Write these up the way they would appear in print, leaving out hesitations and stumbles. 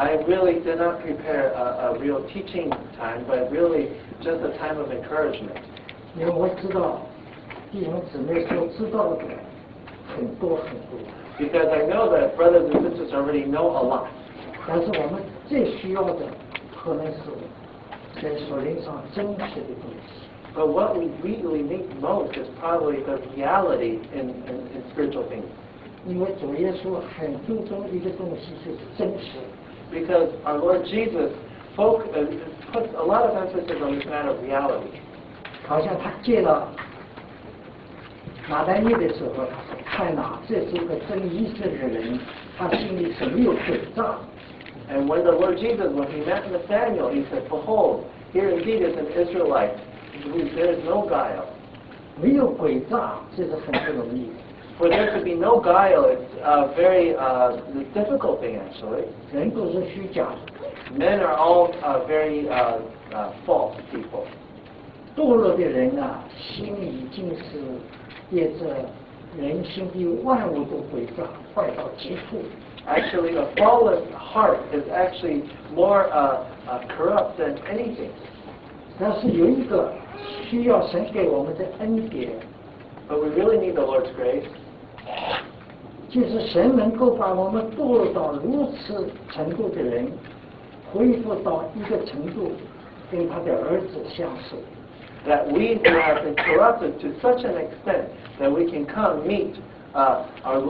I really did not prepare a real teaching time, but really just a time of encouragement. 因为我知道弟兄姊妹所知道的很多很多。 Because I know that brothers and sisters already know a lot. 但是我们最需要的可能是在属灵上真实的东西。 But what we really need most is probably the reality in spiritual things. 因为主耶稣很注重一个东西就是真实。 Because our Lord Jesus puts a lot of emphasis on this matter of reality. 好像他见了马丹尼的时候，他说：“看哪，这是一个真以色列人，他心里是没有诡诈。” And when the Lord Jesus, when he met Nathanael, he said, "Behold, here indeed is an Israelite, there is no guile." 没有诡诈，这是很不容易的。 For there to be no guile, it's a very difficult thing actually. 人都是虚假的。 Men are all very false people. 堕落的人啊，心已经是借着人心的万物都诡诈，坏到极处。 Actually, a flawless heart is actually more corrupt than anything. 但是有一个需要神给我们的恩典。 But we really need the Lord's grace. 就是神能够把我们堕落到如此程度的人，恢复到一个程度，跟他的儿子相似。 That we have been corrupted to such an extent that we can come meet our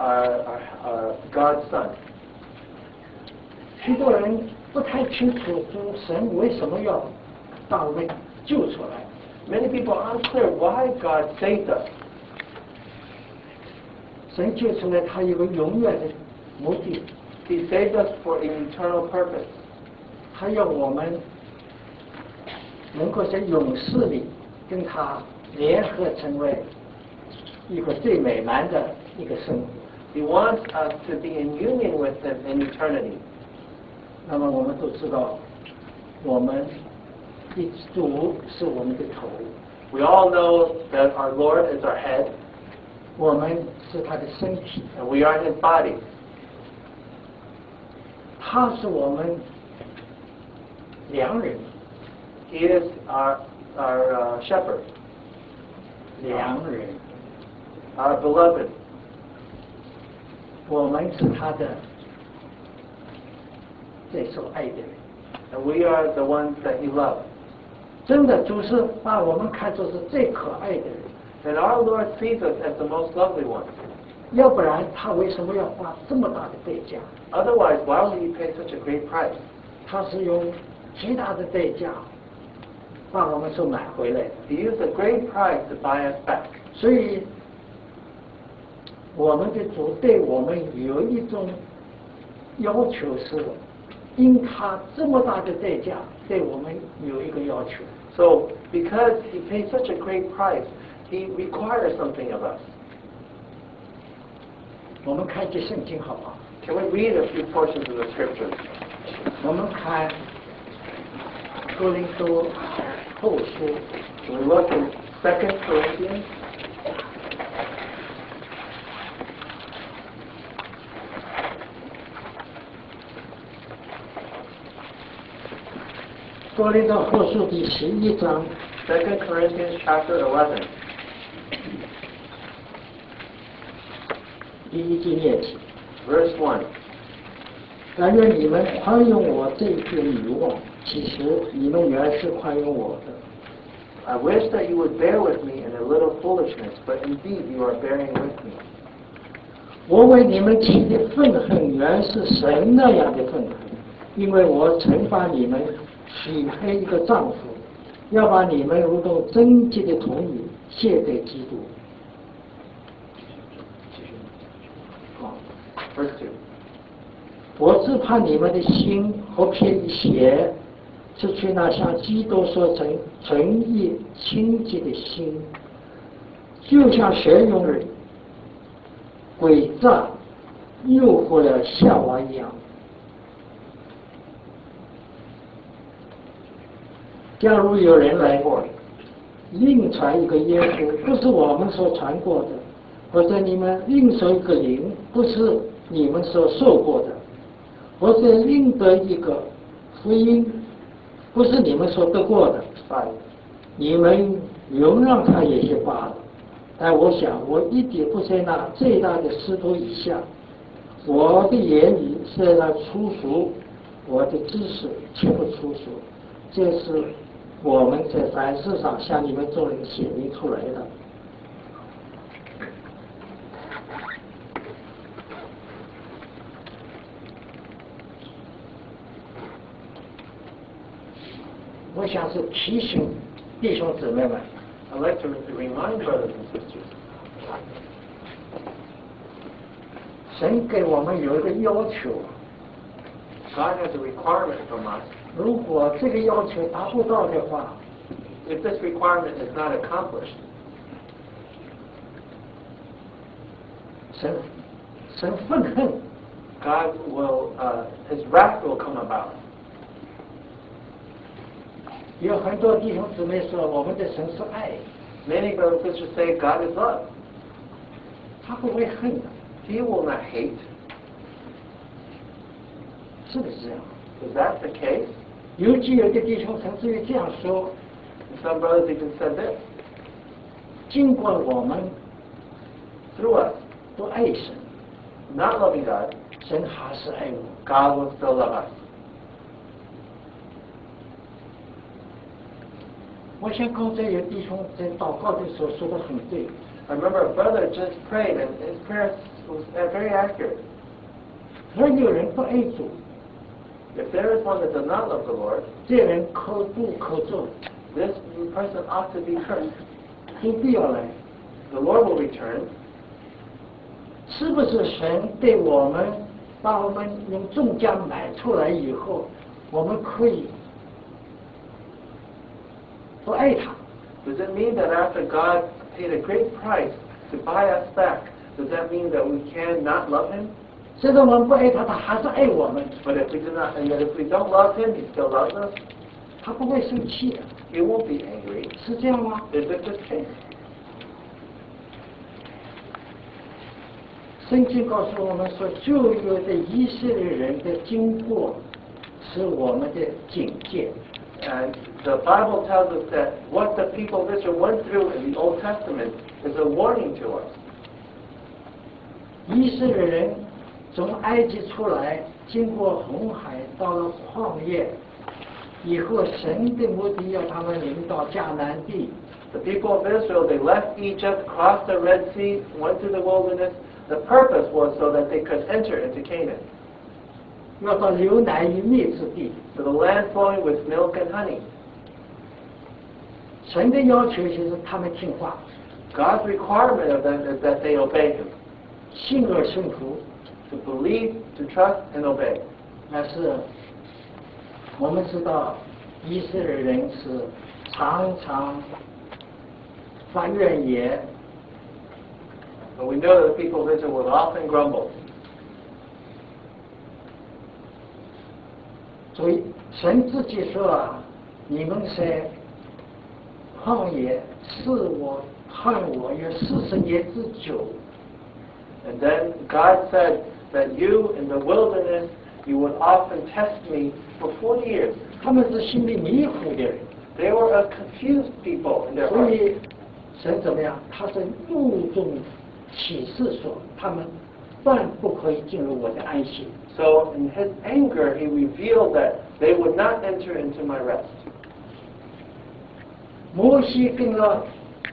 God's Son. 许多人不太清楚主神为什么要把我们救出来。 Many people aren't clear why God saved us. 神救出来，他有个永远的目的。 He saved us for an eternal purpose. 他要我们能够在永世里跟他联合，成为一个最美满的一个生活。 He wants us to be in union with Him in eternity. 那么我们都知道，我们的主是我们的头。 We all know that our Lord is our head. 我们是他的身体。 And we are His body. 他是我们良人。 He is our shepherd. 良人。 Our beloved. 我们是他的最受爱的人。 And we are the ones that He loves. 真的，主是把我们看作是最可爱的人。 And our Lord sees us as the most lovely ones. 要不然他为什么要花这么大的代价？ Otherwise, why would He pay such a great price? 他是用极大的代价把我们所买回来的。 He used a great price to buy us back. 所以，我们的主对我们有一种要求是，因他这么大的代价，对我们有一个要求。 So, because He paid such a great price, He requires something of us. 我们看这圣经好吗？ Can we read a few portions of the scriptures? 我们看哥林多后书。 Can we look in 2 Corinthians? 哥林多后书第11章。 2 Corinthians chapter 11. 第一节念起。 Verse 1. 但愿你们宽容我这一点迷惘，其实你们原是宽容我的。 I wish that you would bear with me in a little foolishness, but indeed you are bearing with me. 我为你们起的愤恨原是神那样的愤恨，因为我曾把你们许配一个丈夫，要把你们如同贞洁的童女献给基督。 Verse 2. 我只怕你们的心和偏邪，失去那像基督所纯义清洁的心，就像神用诡诈诱惑了夏娃一样。假如有人来另传一个耶稣，不是我们所传过的，或者你们另受一个灵，不是你们所受过的， 我是应得一个福音，不是你们所得过的，你们容让他也就罢了。但我想，我一点不在那最大的使徒以下。我的言语虽然粗俗，我的知识却不粗俗。这是我们在凡事上向你们众人显明出来的。我想是提醒弟兄姊妹们。 I'd like to remind brothers and sisters. 神给我们有一个要求。 God has a requirement from us. 如果这个要求达不到的话 If this requirement is not accomplished, 神愤恨。 God will, His wrath will come about. 有很多弟兄姊妹说，我们的神是爱。 Many brothers and sisters say God is love. 他不会恨的。 He will not hate. 是不是这样 Is that the case? 尤其有的弟兄甚至于这样说 And some brothers even said this. 尽管我们 Through us, 都爱神， not loving God, 神还是爱我。 God will still love us. 我想刚才有弟兄在祷告的时候说得很对。 I remember a brother just prayed, and his prayer was very accurate. 若有人不爱主， If there is one that does not love the Lord, 这人可不可做， this person ought to be cursed. 都必要来。 The Lord will return. 是不是神对我们把我们用重价买出来以后，我们可以不爱他？ Does it mean that after God paid a great price to buy us back, does that mean that we cannot love Him? 虽然我们不爱他，他还是爱我们。 But if we do not, and yet if we don't love Him, He still loves us. 他不会生气的， He won't be angry. 是这样吗？ Is it this case? 圣经告诉我们说，旧约的以色列人的经过是我们的警戒。 And the Bible tells us that what the people of Israel went through in the Old Testament is a warning to us. 以色列人从埃及出来，经过红海，到了旷野，以后神的目的要他们领到迦南地。 The people of Israel, they left Egypt, crossed the Red Sea, went through the wilderness. The purpose was so that they could enter into Canaan, 要到流奶与蜜之地。 to the land flowing with milk and honey. 神的要求就是他们听话， God's requirement of them is that they obey Him, 信而顺服。 to believe, to trust, and obey. 但是我们知道，以色列人是常常发怨言， But we know that the people of Israel would often grumble. 所以神自己说啊，你们在旷野试我看我有40年之久。 And then God said that you in the wilderness, you would often test me for 40 years. 他们是心里迷糊的人， They were a confused people in their 所 hearts. 以神怎么样？他是怒中启示说，他们断不可以进入我的安息。 So in His anger, He revealed that they would not enter into my rest. 摩西跟了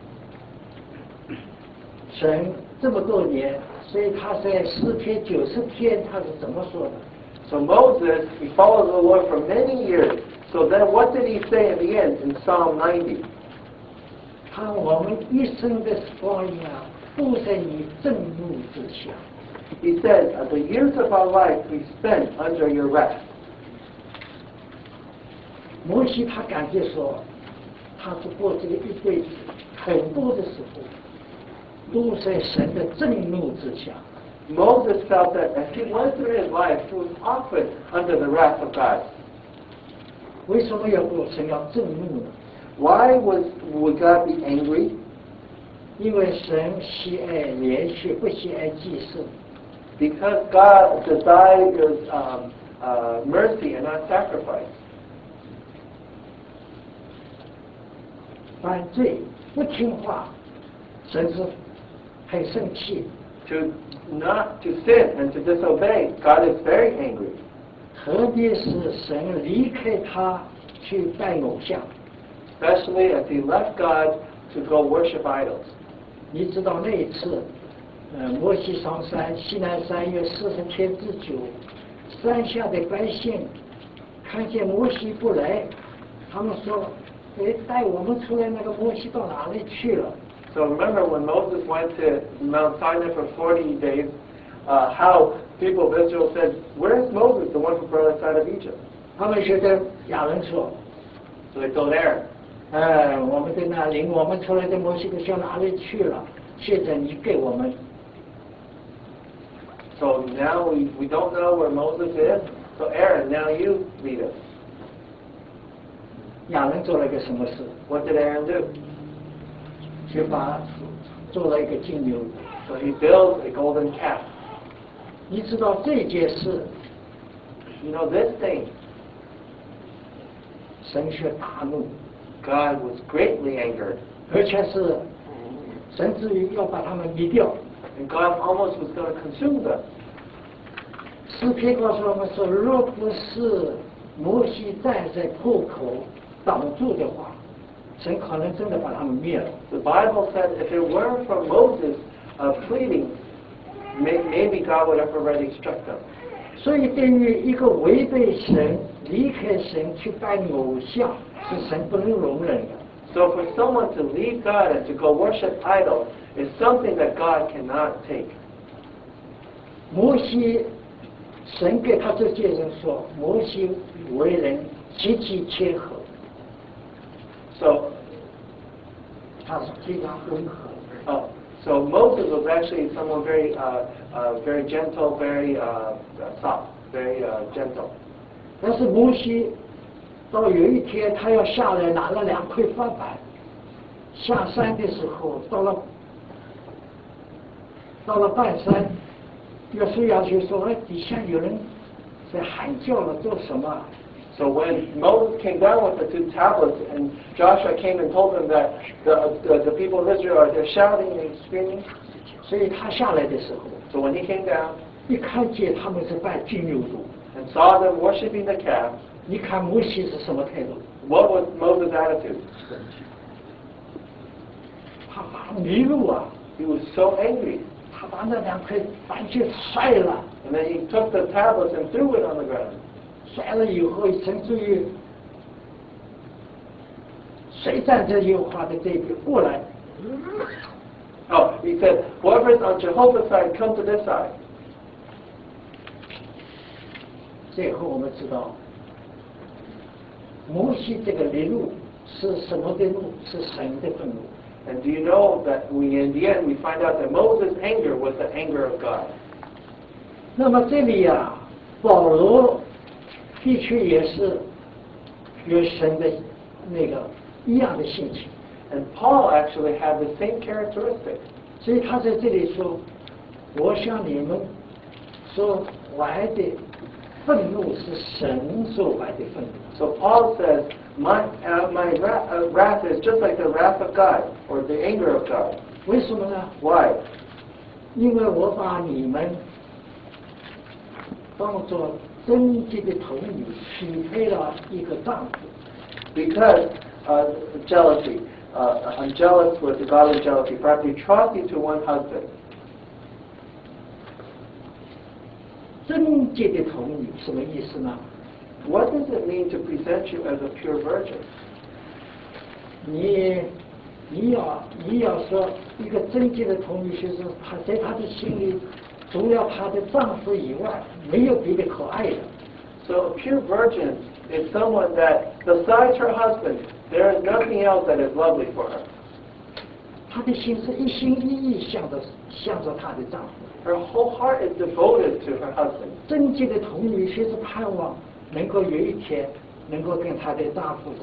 神这么多年，所以他在诗篇90篇他是怎么说的？ So Moses, he followed the Lord for many years. So then what did he say in the end in Psalm 90? 看我们一生的光阴啊，都在你震怒之下。 He said, the years of our life we spent under your rest. 摩西他感觉说，他是过这个一辈子很多的时候，都在神的震怒之下。 Moses felt that as he went through his life, he was often under the wrath of God. 为什么要过神要震怒呢？ Why would God be angry? 因为神喜爱连续，不喜爱祭祀。 Because God desires mercy and not sacrifice. 犯罪不听话，神是很生气。 To not to sin and to disobey, God is very angry. 特别是神离开他去拜偶像。 Especially as he left God to go worship idols. 你知道那一次，摩西上山，西南山约40天之久，山下的百姓看见摩西不来，他们说：“哎，带我们出来那个摩西到哪里去了？” So remember when Moses went to Mount Sinai for 40 days, how people of Israel said, "Where's Moses, the one who brought us out of Egypt?" 他们觉得亚伦说 So they told Aaron,：“ 我们在那领我们出来的摩西都到哪里去了？现在你给我们。” So now we don't know where Moses is. So Aaron, now you lead us. 亚伦做了一个什么事？ What did Aaron do? 就做了一个金牛。 So he built a golden calf. 你知道这件事， You know this thing, 神却大怒， God was greatly angered. 而且是甚至于要把他们灭掉。 And God almost was going to consume them. 诗篇告诉我们说，若不是摩西站在破口挡住的话，神可能真的把他们灭了。 The Bible said if it weren't for Moses pleading, maybe God would have already struck them. 所以，对于一个违背神、离开神去拜偶像，是神不能容忍的。 So for someone to leave God and to go worship idols is something that God cannot take. 摩西，神给他这些人说，摩西为人极其谦和， So 他是非常温和。 So Moses was actually someone very, very gentle, very soft, very gentle. 但是摩西到有一天，他要下来拿了2块法板，下山的时候，到了半山，约书亚就说：“哎，底下有人在喊叫了，做什么？” So when Moses came down with the 2 tablets and Joshua came and told them that the people of Israel are there shouting and screaming, 所以他下来的时候， so when he came down 一看见他们是拜金牛犊， and saw them worshiping the calf, 你看摩西是什么态度？ what was Moses' attitude? 他发迷路啊！ He was so angry. 他把那2块板去摔了， And then he took the tablets and threw it on the ground. 摔了以后，甚至于谁站在耶和华的这边过来？ Oh, he said, whoever's on Jehovah's side, come to this side. 最后我们知道，摩西这个离路是什么的路？是神的愤怒。 And do you know that in the end we find out that Moses' anger was the anger of God. 那么这里呀，保罗的确也是有神的那个一样的性情， And Paul actually had the same characteristic. 所以他在这里说：“我向你们所怀的愤怒是神所怀的愤怒。” So Paul says, my wrath is just like the wrath of God, or the anger of God. 为什么呢？ Why? 因因为我把你们当作贞洁的童女，许配了一个丈夫。 Because jealousy. I'm jealous with the godly jealousy, for I've betrothed you to one husband. 贞洁的童女什么意思呢？ What does it mean to present you as a pure virgin? 你要说一个贞洁的童女，就是她在她的心里，除了她的丈夫以外，没有别的可爱的。 So a pure virgin is someone that, besides her husband, there is nothing else that is lovely for her. 她的心是一心一意向着她的丈夫。 Her whole heart is devoted to her husband. 贞洁的童女却是盼望能够有一天能够跟她的丈夫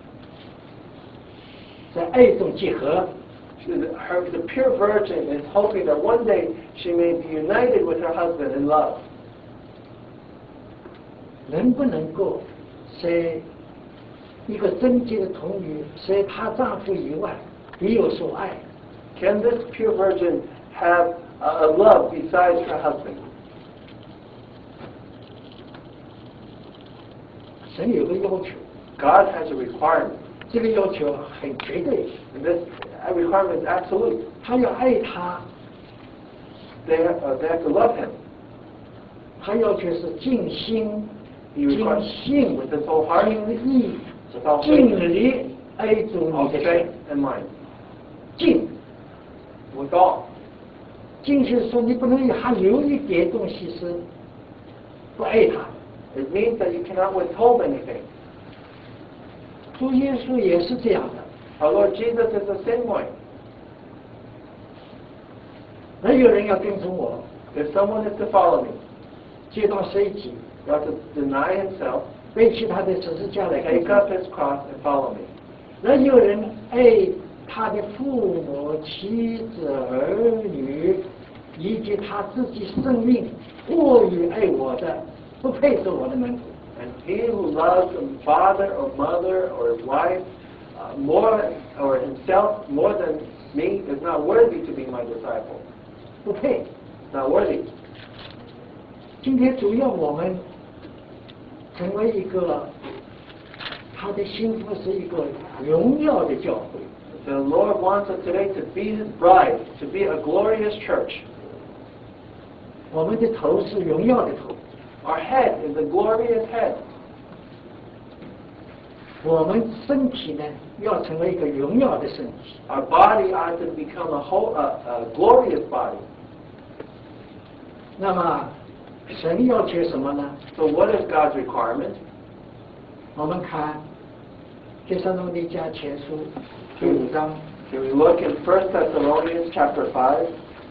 在爱中结合。 The pure virgin is hoping that one day she may be united with her husband in love. 能不能够在一个贞洁的童女在她丈夫以外别有所爱？ Can this pure virgin have a love besides her husband? 神有个要求， God has a requirement, 这个要求很绝对， and this requirement is absolute. 他要爱她， They have to love him. 他要求是尽心、 He 尽 requires 性、 with his whole heart, 尽意、 with all 尽 faith, 力爱主 all 你的 strength 神。 and mind, 尽， with all. 尽就是说你不能还留一点东西是不爱他。 It means that you cannot withhold anything. 主耶稣也是这样的。 Our Lord Jesus is the same way. 那有人要跟从我， If someone is to follow me, 接到谁己， he has to deny himself, 背起他的十字架来跟 take 从 up 我。 his cross, and follow me. 那有人爱他的父母、妻子、儿女，以及他自己生命，过于爱我的，不配做我的门徒。 And he who loves a father or mother or his wife more, or himself more than me, is not worthy to be my disciple. 不配。 Not worthy. 今天主要我们成为一个，他的幸福是一个荣耀的教会。 The Lord wants us today to be his bride, to be a glorious church. 我们的头是荣耀的头， Our head is a glorious head. 我们身体呢要成为一个荣耀的身体。 Our body ought to become a glorious body. 那么神要求什么呢？ So what is God's requirement? 我们看帖撒罗尼迦前书第5章 Can we look in 1 Thessalonians chapter 5?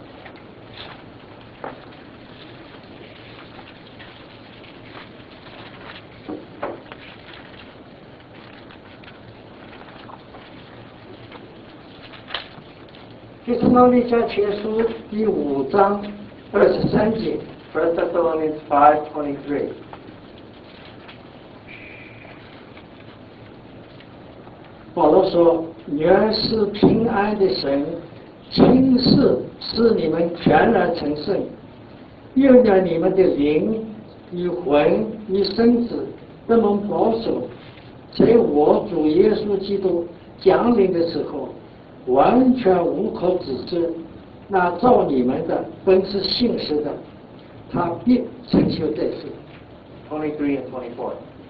帖撒罗尼迦前书第5章23节。 1 Thessalonians 5:23. 保罗说：“原是平安的神，亲自使你们全然成圣，又让你们的灵与魂与身子都能保守，在我主耶稣基督降临的时候，完全无可指责。那造你们的本是信实的，他必成就在世。” 23 and 24.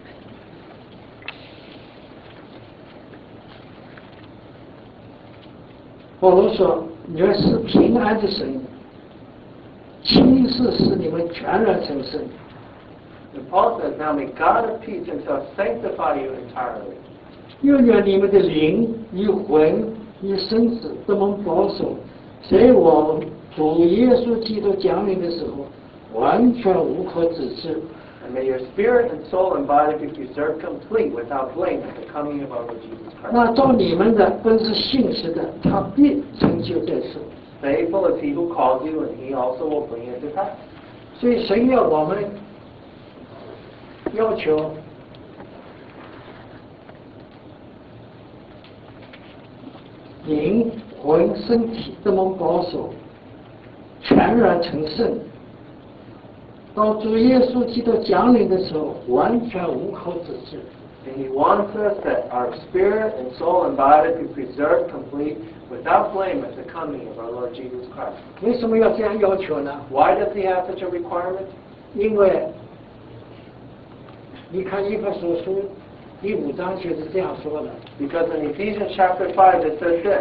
保罗说：“原是平安的神，亲自使你们全然成圣。” And Paul says, now may God of peace himself sanctify you entirely. 又让你们的灵与魂与身子都能保守，在我主耶稣基督降临的时候，完全无可指责。 And may your spirit and soul and body be preserved complete without blame at the coming of our Lord Jesus Christ. 那造你们的本是信实的，他必成就在世。 Faithful is he who calls you, and he also will bring it to pass. 所以神要我们要求灵魂身体都能保守，全然成圣。到主耶稣基督降临的时候，完全无可指责。 And he wants us that our spirit and soul and body be preserved complete without blame at the coming of our Lord Jesus Christ. 为什么要这样要求呢？ Why does he have such a requirement? 因为你看以弗所书第5章就是这样说的。 Because in Ephesians chapter 5 it says this.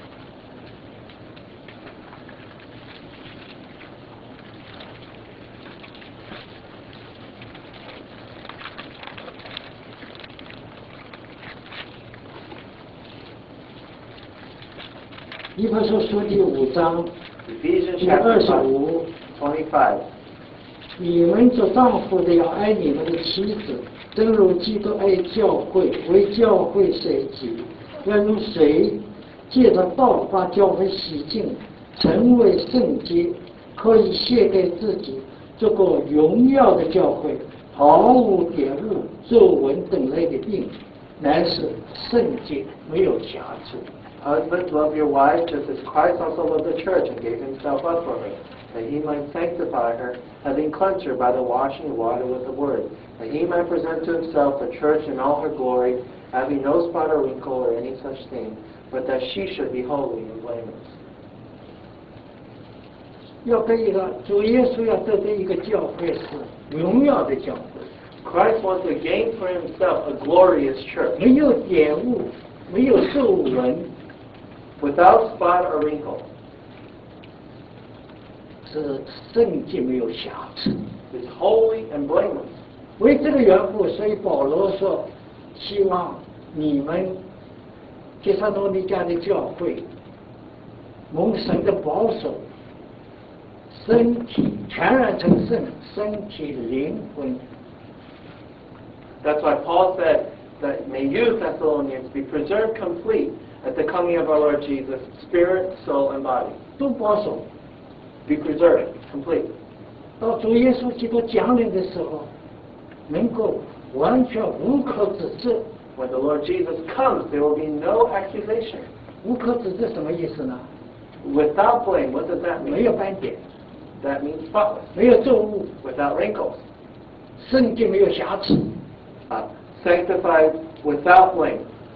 以弗所书第5章 Ephesians 第 chapter 25， 25. 你们做丈夫的要爱你们的妻子，正如基督爱教会，为教会舍己。要如水借着道把教会洗净，成为圣洁，可以献给自己，做个荣耀的教会， 毫无玷污、皱纹等类的病，乃是圣洁，没有瑕疵。 Husbands, love your wives, just as Christ also loved the church and gave himself up for her, that he might sanctify her, having cleansed her by the washing of water with the word, that he might present to himself the church in all her glory, having no spot or wrinkle or any such thing, but that she should be holy and blameless. 要跟一个主耶稣要得一个教会是荣耀的教会。 Christ wants to gain for himself a glorious church, 没有玷污，没有皱纹， without spot or wrinkle. 是圣洁，没有瑕疵。 Is holy and blameless. 为这个缘故，所以保罗说，希望你们帖撒罗尼迦的教会蒙神的保守，身体全然成圣，身体灵魂。 That's why Paul said that may you, Thessalonians, be preserved complete at the coming of our Lord Jesus, spirit, soul, and body. 都保守。 Be preserved complete. 到主耶稣基督降临的时候，能够完全无可指责。 When the Lord Jesus comes, there will be no accusation. 无可指责什么意思呢？ Without blame, what does that 没 mean? 有斑点， That means spotless. 没有皱物， Without wrinkles. 圣洁没有瑕疵。 Sanctified without blame.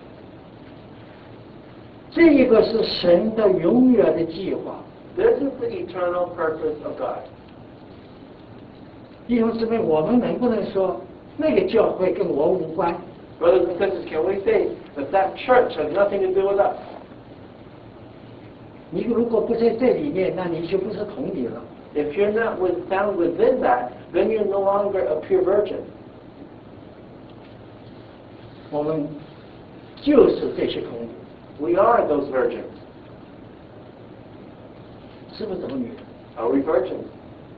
这一个是神的永远的计划。 This is the eternal purpose of God. 弟兄姊妹，我们能不能说那个教会跟我无关？ Brothers and sisters, can we say that that church has nothing to do with us? 你如果不在这里面，那你就不是童女了。 If you're not found within that, then you're no longer a pure virgin. 我们就是这些童女， We are those virgins. 是不是童女？ Are we virgins?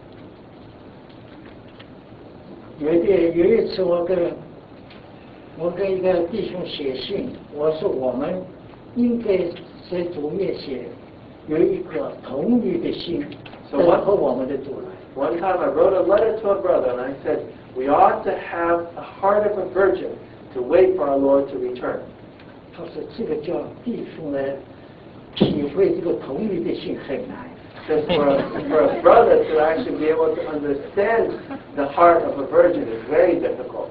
有一次我跟一个弟兄写信，我说我们应该在主面前有一颗童女的心，等候我们的主来。 One time I wrote a letter to a brother and I said, we ought to have a heart of a virgin to wait for our Lord to return. 他说这个叫弟兄来体会这个童女的心很难。 Because for a brother to actually be able to understand the heart of a virgin is very difficult.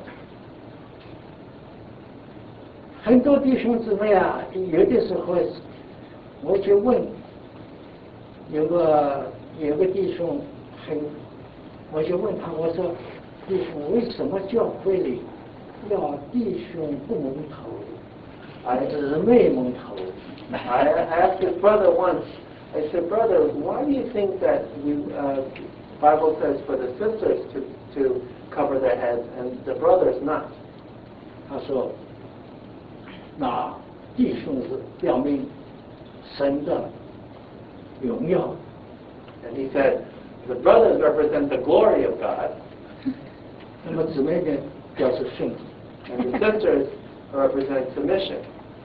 很多弟兄姊妹啊，有的时候我就问，有个弟兄我就问他，我说弟兄，为什么教会里要弟兄不蒙头，姊妹蒙头？ I asked his brother once, I said, brother, why do you think that Bible says for the sisters to cover their heads and the brothers not? 他说，那弟兄是表明神的荣耀。 And he said, the brothers represent the glory of God, 那么姊妹呢，表示顺服。 and the sisters represent submission.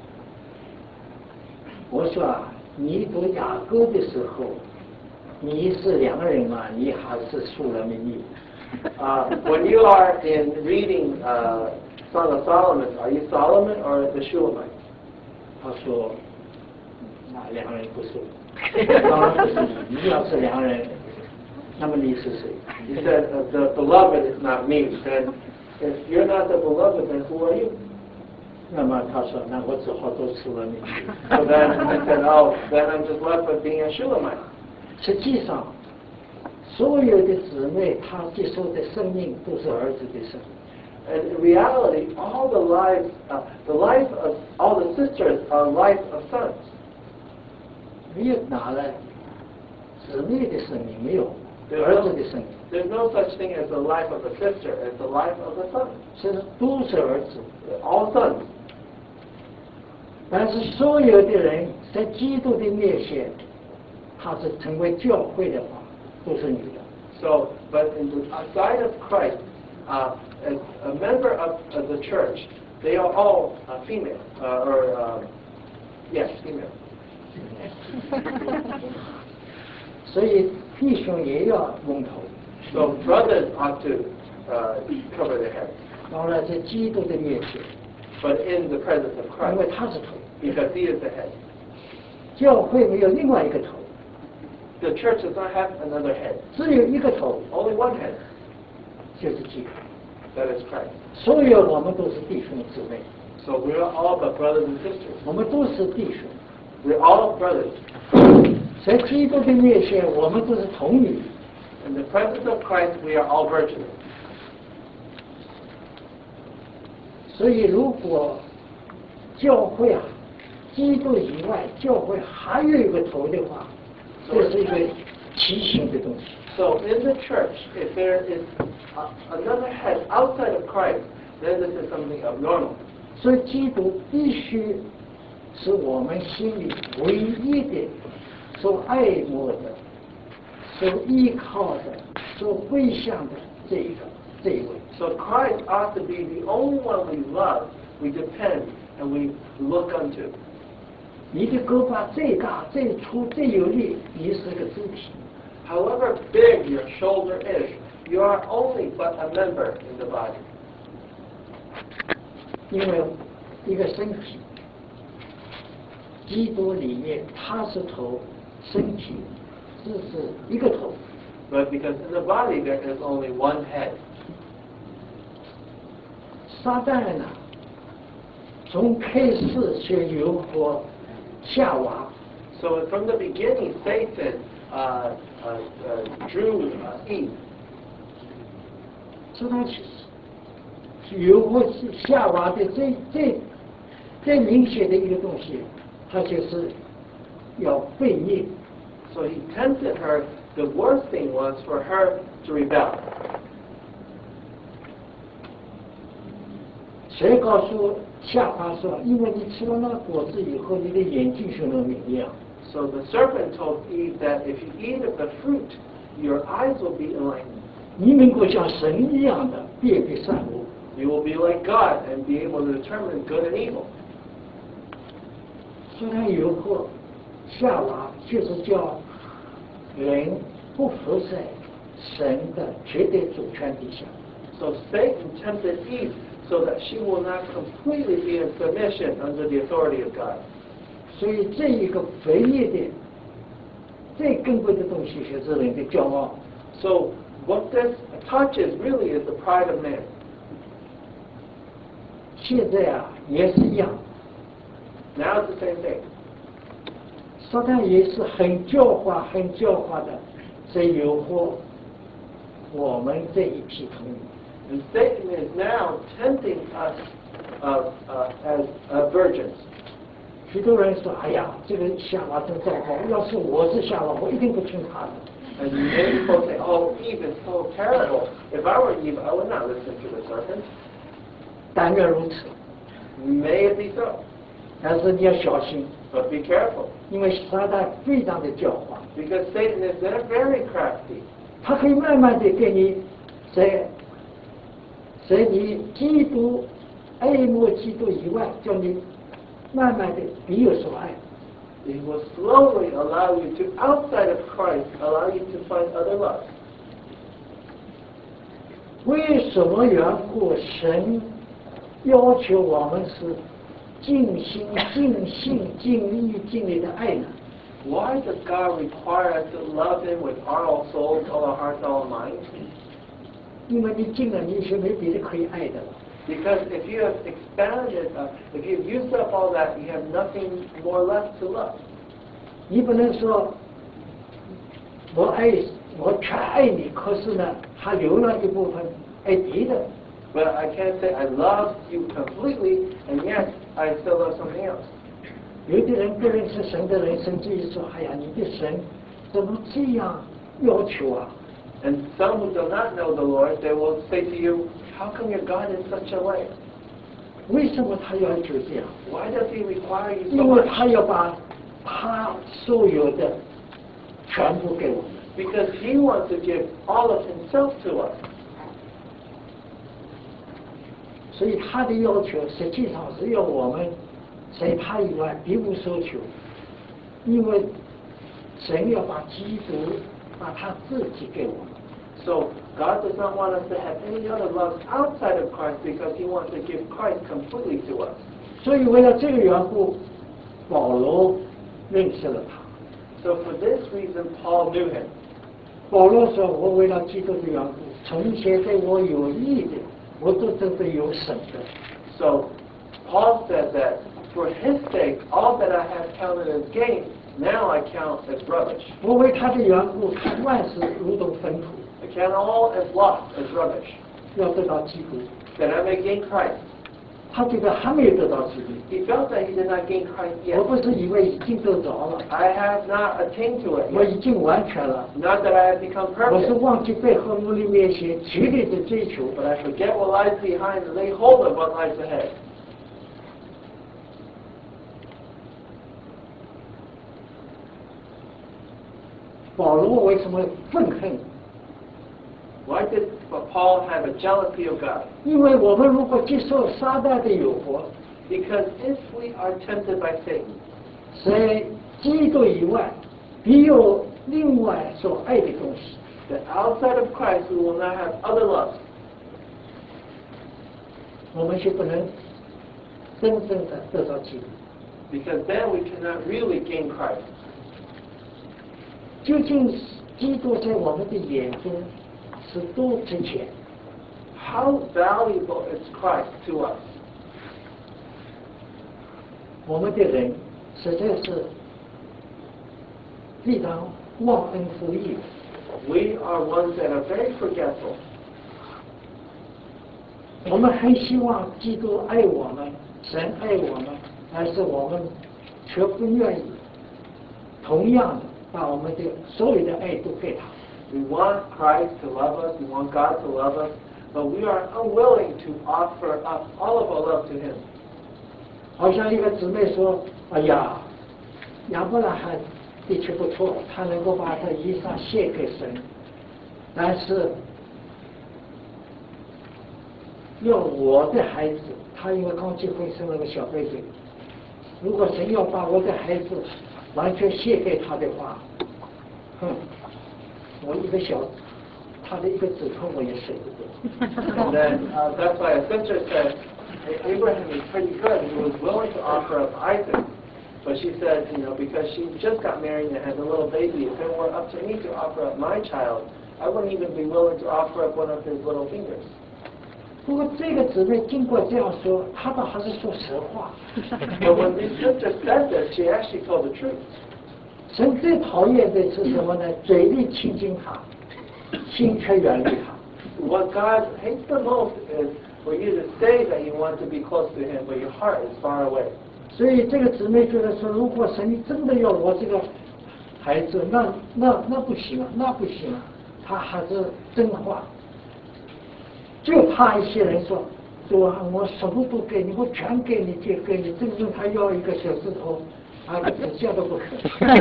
我说啊，你读雅歌的时候，你是良人吗？你还是出了名义？ When you are in reading Song of Solomon, are you Solomon or the Shulamite? 他说，那良人不是我，当然不是你。你要是良人，那么你是谁？ He said, the beloved is not me. He said, if you're not the beloved, then who are you? 那么他说，那我只好都出了名义。 So then he said, oh, then I'm just left with being a Shulamite. 实际上，所有的姊妹她接受的生命都是儿子的生命。 And in reality, all the life of all the sisters are life of sons. 没有哪来姊妹的生命，没有儿子的生命， There's no such thing as the life of a sister. It's the life of a son. 这都是儿子。 All sons. 但是所有的人在基督的面前，他是成为教会的话，都是女的。 So, but in the side of Christ, as a member of the church, they are all female, yes, female. 所以弟兄也要蒙头。 So brothers ought to cover their heads. 当然在基督的面前， But in the presence of 因为 Christ, 他是头， because He is the head. 教会没有另外一个头， The church does not have another head, 只有一个头， only one head, 就是基督。 that is Christ. 所有我们都是弟兄姊妹， So we are all but brothers and sisters. 我们都是弟兄， We're all brothers. 在基督的面前，我们都是童女。 In the presence of Christ, we are all virgins. 所以，如果教会啊，基督以外，教会还有一个头的话，这是一个畸形的东西。 So in the church, if there is another head outside of Christ, then this is something abnormal. 所以，基督必须是我们心里唯一的、所爱慕的、所依靠的、所归向的这一位。 So Christ ought to be the only one we love, we depend, and we look unto. 你的胳膊再大、再粗、再有力，你是个肢体。 However big your shoulder is, you are only but a member in the body. 因为一个身体，基督里面他是头，身体只是一个头。 But because in the body there is only one head. 撒旦呢，从开始就诱惑夏娃， So from the beginning, Satan drew Eve. 撒旦诱惑夏娃的最明显的一个东西，它就是要悖逆。 So he tempted her. The worst thing was for her to rebel. 谁告诉夏娃说，因为你吃了那个果子以后，你的眼睛就能明亮。 So the serpent told Eve that if you eat of the fruit, your eyes will be enlightened. 你能够像神一样的辨别善恶。 You will be like God and be able to determine good and evil. 虽然诱惑夏娃，就是叫人不服在神的绝对主权底下。 So Satan tempted Eve so that she will not completely be in submission under the authority of God. 所以这一个悖逆的最根本的东西就是人的骄傲。 So what this touches really is the pride of man. 现在啊也是一样， Now it's the same thing. 撒旦也是很狡猾的在诱惑我们这一批童女。 And Satan is now tempting us as virgins. 许多人说：“哎呀，这个夏娃真糟糕！要是我是夏娃，我一定不听他的。” And many people say, oh, Eve is so terrible. If I were Eve, I would not listen to the serpent. 但愿如此， May it be so. 但是你要小心， But be careful. 因为撒旦非常的狡猾， Because Satan is very crafty. 他可以慢慢的给你在你基督爱慕基督以外，叫你慢慢的别有所爱。 He will slowly allow you to, outside of Christ, allow you to find other love. 为什么缘故？神要求我们是尽心、尽性、尽意、尽力的爱呢？ Why does God require us to love Him with our whole souls, all our hearts, all our minds? 因为你尽了，你就没别的可以爱的了。 Because if you have expanded, if you've used up all that, you have nothing more left to love. 你不能说我全爱你，可是呢，还留了一部分爱别的。 But I can't say I love you completely, and yet I still love something else. 有的人不认识神的人，甚至于说：“哎呀，你的神怎么这样要求啊？” And some who do not know the Lord, they will say to you, how come your God is such a way? 为什么他要求这样？ Why does He require you so 因为 much? 他要把他所有的全部给我们。 Because He wants to give all of Himself to us. 所以他的要求实际上是要我们在他以外别无所求，因为神要把基督把他自己给我们。 So God does not want us to have any other loves outside of Christ because He wants to give Christ completely to us. 所以为了这个缘故，保罗认识了他。 So for this reason, Paul knew him. 保罗说：“我为了基督的缘故，从前对我有益的，我都真的有省的。” So Paul said that for His sake, all that I have counted as gain, now I count as rubbish. 我为他的缘故，看万事如同粪土， I count all as lost, as rubbish, 要得到基督。 that I may gain Christ. 他觉得还没有得到基督， He felt that he did not gain Christ 我 yet. 不是以为已经得着了， I have not attained to it 我 yet. 已经完全了， Not that I have become 我是 perfect, 忘记背后努力面前剧烈的追求， but I forget what lies behind and lay hold of what lies ahead. 保罗为什么愤恨？ Why did Paul have a jealousy of God? 因为我们如果接受撒旦的诱惑， Because if we are tempted by Satan, 在基督以外，必有另外所爱的东西。 that outside of Christ we will not have other loves, 我们就不能真正的得到基督。 because then we cannot really gain Christ. 究竟基督在我们的眼中是多值钱？ How valuable is Christ to us? 我们的人实在是非常忘恩负义。 We are ones that are very forgetful. 我们很希望基督爱我们，神爱我们，但是我们却不愿意同样的把我们的所有的爱都给他。 We want Christ to love us, we want God to love us, but we are unwilling to offer up all of our love to Him. 好像一个姊妹说：“哎呀，亚伯拉罕的确不错，他能够把他以撒献给神，但是要我的孩子，他因为刚结婚生了个小 baby， 如果神要把我的孩子完全献给他的话，我一个他的一个子孙我也舍不得。” And then that's why a sister said, Abraham is pretty good. He was willing to offer up Isaac. But she said, because she just got married and has a little baby, if it were up to me to offer up my child, I wouldn't even be willing to offer up one of his little fingers. 不过这个姊妹经过这样说，她倒还是说实话。 But when this sister said this, she actually told the truth. 神最讨厌的是什么呢？嘴里亲近他，心却远离他。 What God hates the most is for you to say that you want to be close to Him, but your heart is far away. 所以这个姊妹觉得说，如果神真的要我这个孩子，那不行啊，那不行啊，他还是真话。就怕一些人说我什么都给你，我全给你，就给你，真正他要一个小指头，他指甲都不肯。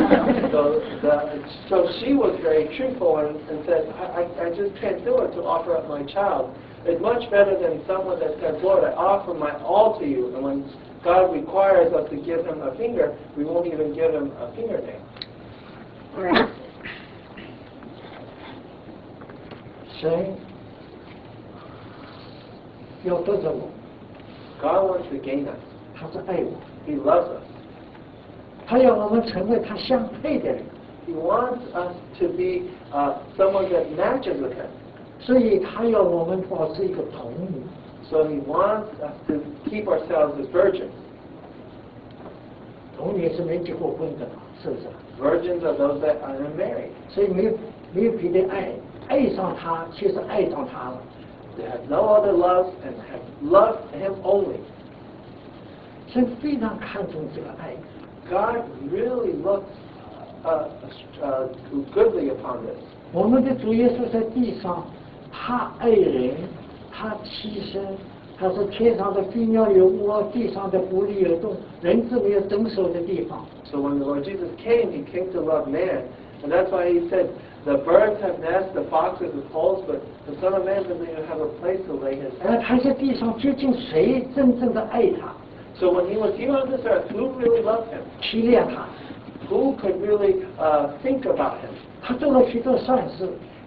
So she was very truthful and said, I just can't do it to offer up my child. It's much better than someone that says, Lord, I offer my all to you. And when God requires us to give Him a finger, we won't even give Him a fingernail. 神要得着我， God wants to gain us. 他是爱我， He loves us. 他要我们成为他相配的人， He wants us to be someone that matches with Him. 所以他要我们保持一个童女。 So He wants us to keep ourselves as virgins. 童女是没结过婚的，是不是？ Virgins are those that are unmarried. 所以没有别的爱上他，其实爱上他了。 They have no other love and have loved Him only. 神非常看重这个爱， God really looks goodly upon this. 我们的主耶稣在地上，他爱人，他牺牲，他是天上的飞鸟有窝，地上的狐狸有洞，人是没有遵守的地方。 So when the Lord Jesus came, He came to love man. And that's why He said, the birds have nests, the foxes have holes, but the Son of Man doesn't even have a place to lay His 而 head. 他在地上究竟谁真正的爱他、 So when He was here on this earth, who really loved Him? 提炼他？ Who could really think about Him? 他做了许多善事，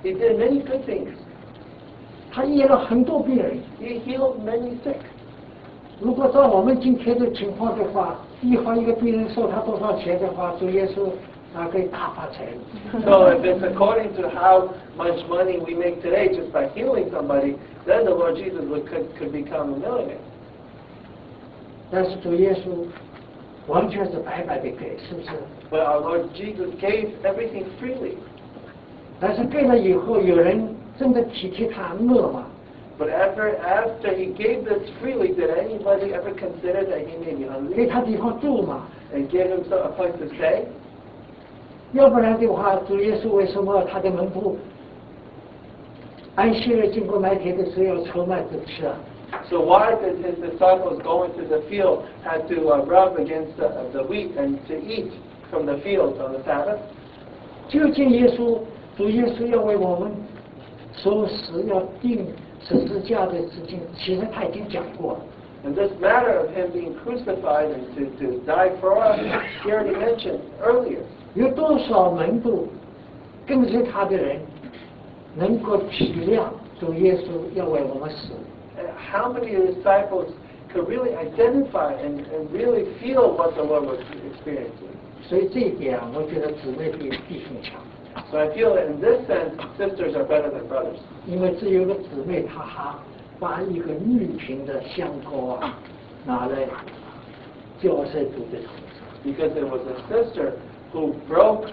He did many good things. 他医了很多病人。 He healed many sick. 如果照我们今天的情况的话，医好一个病人收他多少钱的话，主耶稣可以大发财。 So if it's according to how much money we make today just by healing somebody, then the Lord Jesus could become a millionaire. 但是主耶稣完全是白白的给，是不是？ But our Lord Jesus gave everything freely. 但是给了以后，有人真的体贴他饿吗？ But after he gave this freely, did anybody ever consider that he may be 给 hungry 他地方住嘛？ and give him a place to stay? 要不然的话，主耶稣为什么他的门徒安息日经过麦田的时候要抽麦子吃啊？ So why did his disciples go into the field had to rub against the wheat and to eat from the fields on the Sabbath? 究竟主耶稣要为我们收拾要定十字架的事情，其实他已经讲过了。 And this matter of him being crucified and to die for us, he already mentioned earlier. 有多少门徒跟随他的人能够体谅主耶稣要为我们死？ And how many disciples could really identify and really feel what the Lord was experiencing? 所以这一点啊，我觉得姊妹比弟兄强， So I feel that in this sense, sisters are better than brothers. 因为只有个姊妹，她还把一个玉瓶的香膏啊拿来浇在主的头上。 Because it was a sister who broke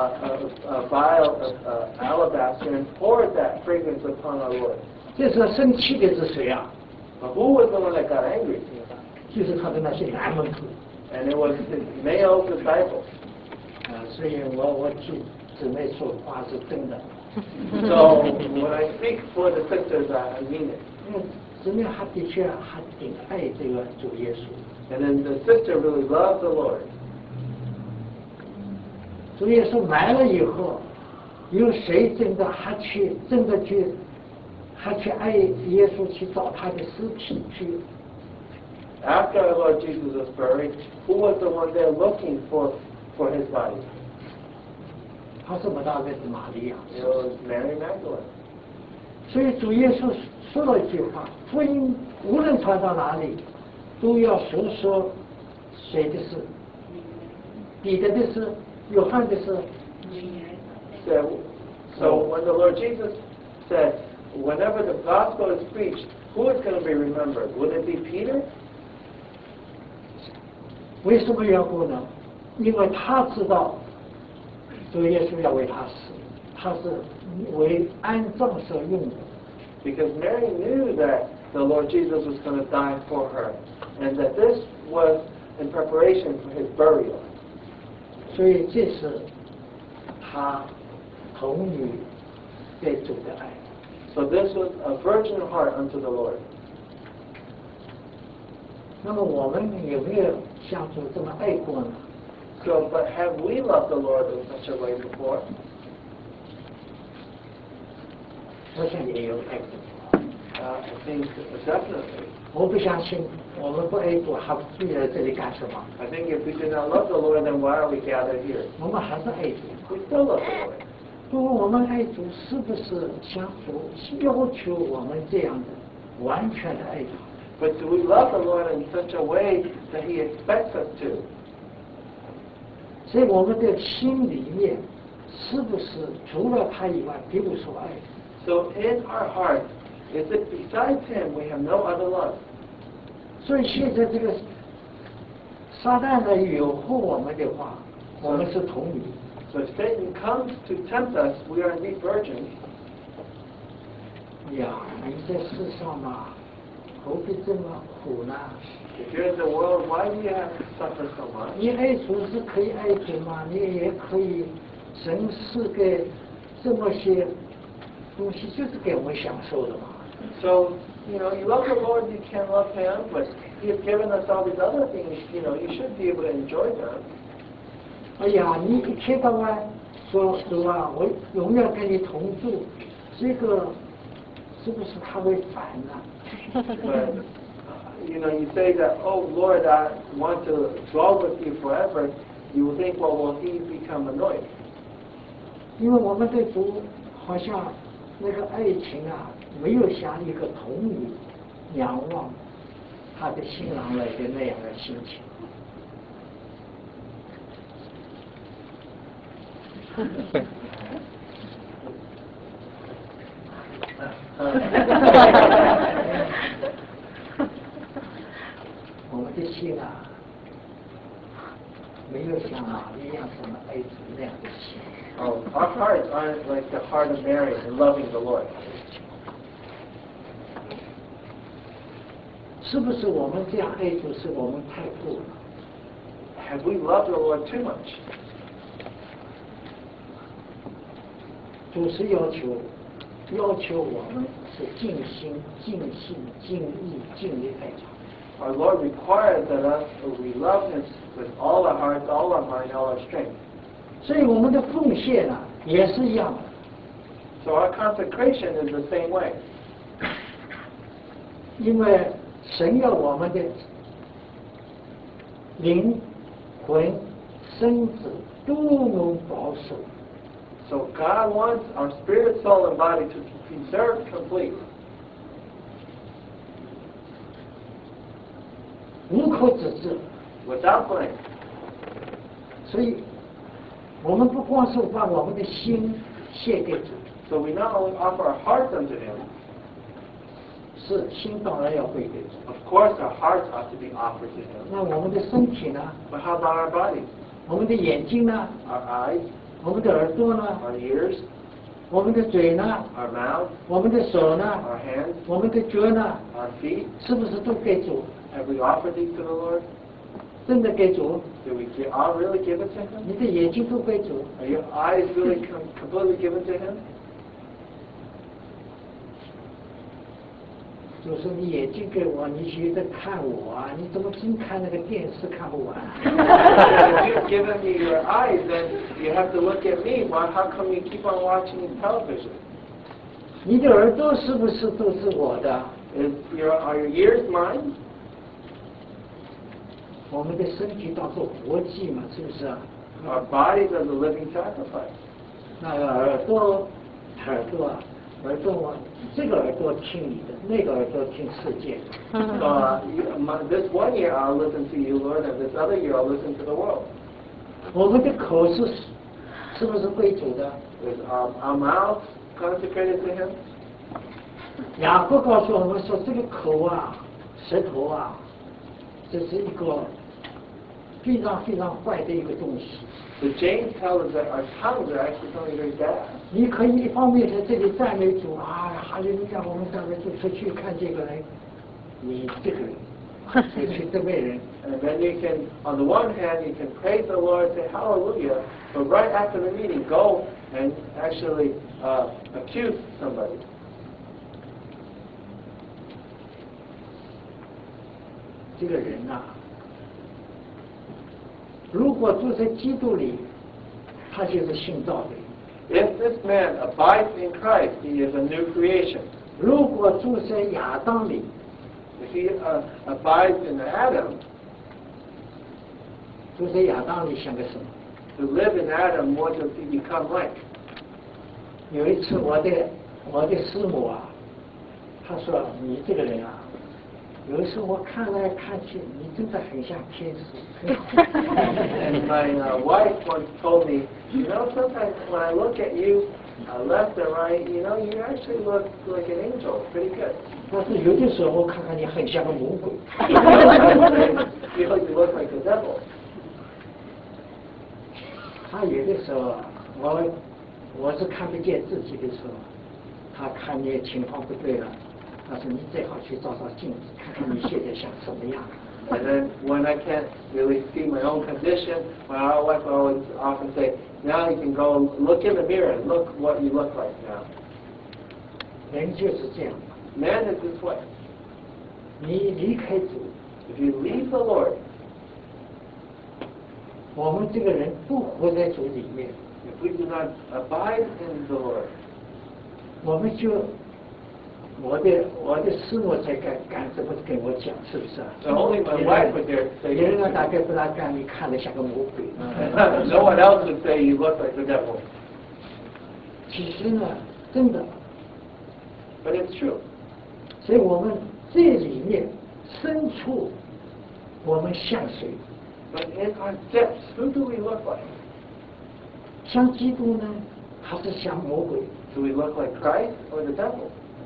a vial of alabaster and poured that fragrance upon our Lord. 这时候生气的是谁啊？ But who was the one that got angry? 就是他的那些男门徒。 And it was his male disciples. 所以我替姊妹说话是真的。 So when I speak for the sisters, I mean it. 因为姊妹她的确还挺爱这个主耶稣。 And then the sister really loved the Lord. 主耶稣埋了以后，有谁真的还去爱耶稣去找他的尸体去？ After our Lord Jesus was buried, who was the one there looking for his body? 他是不大概是玛利亚。 It was Mary Magdalene. 所以主耶稣说了一句话：福音无论传到哪里，都要说谁的事？彼得的事，约翰的事。 So when the Lord Jesus said, whenever the gospel is preached, who is going to be remembered? Would it be Peter? 为什么缘故呢？因为他知道主耶稣要为他死，他是为安葬所用的。 Because Mary knew that the Lord Jesus was going to die for her, and that this was in preparation for his burial. 所以这是他童女对主的爱。 So this was a virgin heart unto the Lord. 那么我们有没有像主这么爱过呢？ So, but have we loved the Lord in such a way before? 我想也有爱过。 I think definitely. 我不相信我们不爱主还聚在这里干什么？ I think if we did not love the Lord, then why are we gathered here? 我们还是爱主。 We still love the Lord. 不过我们爱主是不是像主要求我们这样的完全的爱他？ But do we love the Lord in such a way that He expects us to? 所以我们的心里面是不是除了他以外别无所爱？ So in our heart, is it besides Him we have no other love? 所以现在这个撒旦来诱惑我们的话，我们是童女。 So if Satan comes to tempt us, we are indeed virgins. 呀，你在世上嘛，何必这么苦呢？ If you're in the world, why do you have to suffer so much? 你爱主是可以爱主嘛，你也可以神赐给这么些东西，就是给我们享受的嘛。 So, you love the Lord, you can love Him, but He has given us all these other things, you should be able to enjoy them. 哎呀，你一天到晚说主啊，我永远跟你同住，这个是不是他会烦呢？ But, you say that, oh Lord, I want to dwell with you forever. You will think, well, will He become annoyed? 因为我们对主好像那个爱情啊，没有像一个童女仰望她的新郎来的那样的心情。我们的心啊，没有像玛利亚这么爱主那样的心。 Oh, our hearts aren't like the heart of Mary in loving the Lord. 是不是我们这样爱主，是我们太过了？ Have we loved the Lord too much? 主是要求我们是尽心、尽性、尽意、尽力爱他。 Our Lord requires that we love Him with all our hearts, all our mind, all our strength. 所以我们的奉献啊，也是一样的。 So our consecration is the same way. 因为神要我们的灵魂、身子都能保守。 So God wants our spirit, soul, and body to be preserved complete. 无可指责。 Without blame. 所以，我们不光是把我们的心献给主。 So we not only offer our hearts unto Him. 是心当然要归给主。 Of course, our hearts ought to be offered to Him. 那我们的身体呢？ But how about our bodies? 我们的眼睛呢？ Our eyes, 我们的耳朵呢？ our ears, 我们的嘴呢？ our mouth, 我们的手呢？ our hands, 我们的脚呢？ our feet. 是不是都给主？ Have we offered these to the Lord? 真的给主？ Do we really give it to Him? 你的眼睛都给主？ Are your eyes really completely given to Him? 就说你眼睛给我，你觉得看我啊？你怎么净看那个电视看不完？ If you've given me your eyes, then you have to look at me. Well, how come you keep on watching television? 你的耳朵是不是都是我的？ Are your ears mine? 我们的身体当作活祭嘛，是不是啊？ Our bodies are the living sacrifice. 那个耳朵啊，这个耳朵听你的，那个耳朵听世界的。 This one year I'll listen to you, Lord, and this other year I'll listen to the world. 我们的口是不是归主的？ Is our mouth consecrated to Him? 雅各告诉我们说，这个口啊，舌头啊，这是一个非常非常坏的一个东西。 So James tells us that our tongues are actually something very bad. 你可以一方面在这里赞美主啊，哈利路亚，我们赞美主，出去看这个人，你这个人，出去得罪人。 And then you can, on the one hand, you can praise the Lord, say hallelujah, but right after the meeting, go and actually accuse somebody. 这个人呐、如果住在基督里，他就是新造的人。 If this man abides in Christ, he is a new creation. 如果住在亚当里， If he abides in Adam, 住在亚当里像个什么？ to live in Adam, what does he become like? 有一次我的师母啊，她说你这个人啊，有的时候我看来看去，你真的很像天使。 And my wife once told me, you know, sometimes when I look at you, left and right, you know, you actually look like an angel. It's pretty good. 但是有的时候我看看你很像个魔鬼。 You look like the devil. 他有的时候啊，我是看不见自己的时候，他看见情况不对了，他说你最好去照照镜子，看看你现在像什么样。 And then when I can't really see my own condition, my wife will always often say, now you can go look in the mirror and look what you look like now. 人就是这样， Man is this way. 你离开主， If you leave the Lord, 我们这个人不活在主里面， if we do not abide in the Lord, 我们就我的师母才敢这么跟我讲，是不是啊？ so only my wife would dare 别 say 人 this. 大概不大敢，你看得像个魔鬼。 No one else would say you look like the devil. 其实呢， 真的。 But it's true. 所以我们这里面深处，我们像谁？ But in our depths, who do we look like? 像基督呢，还是像魔鬼？ Do we look like Christ or the devil?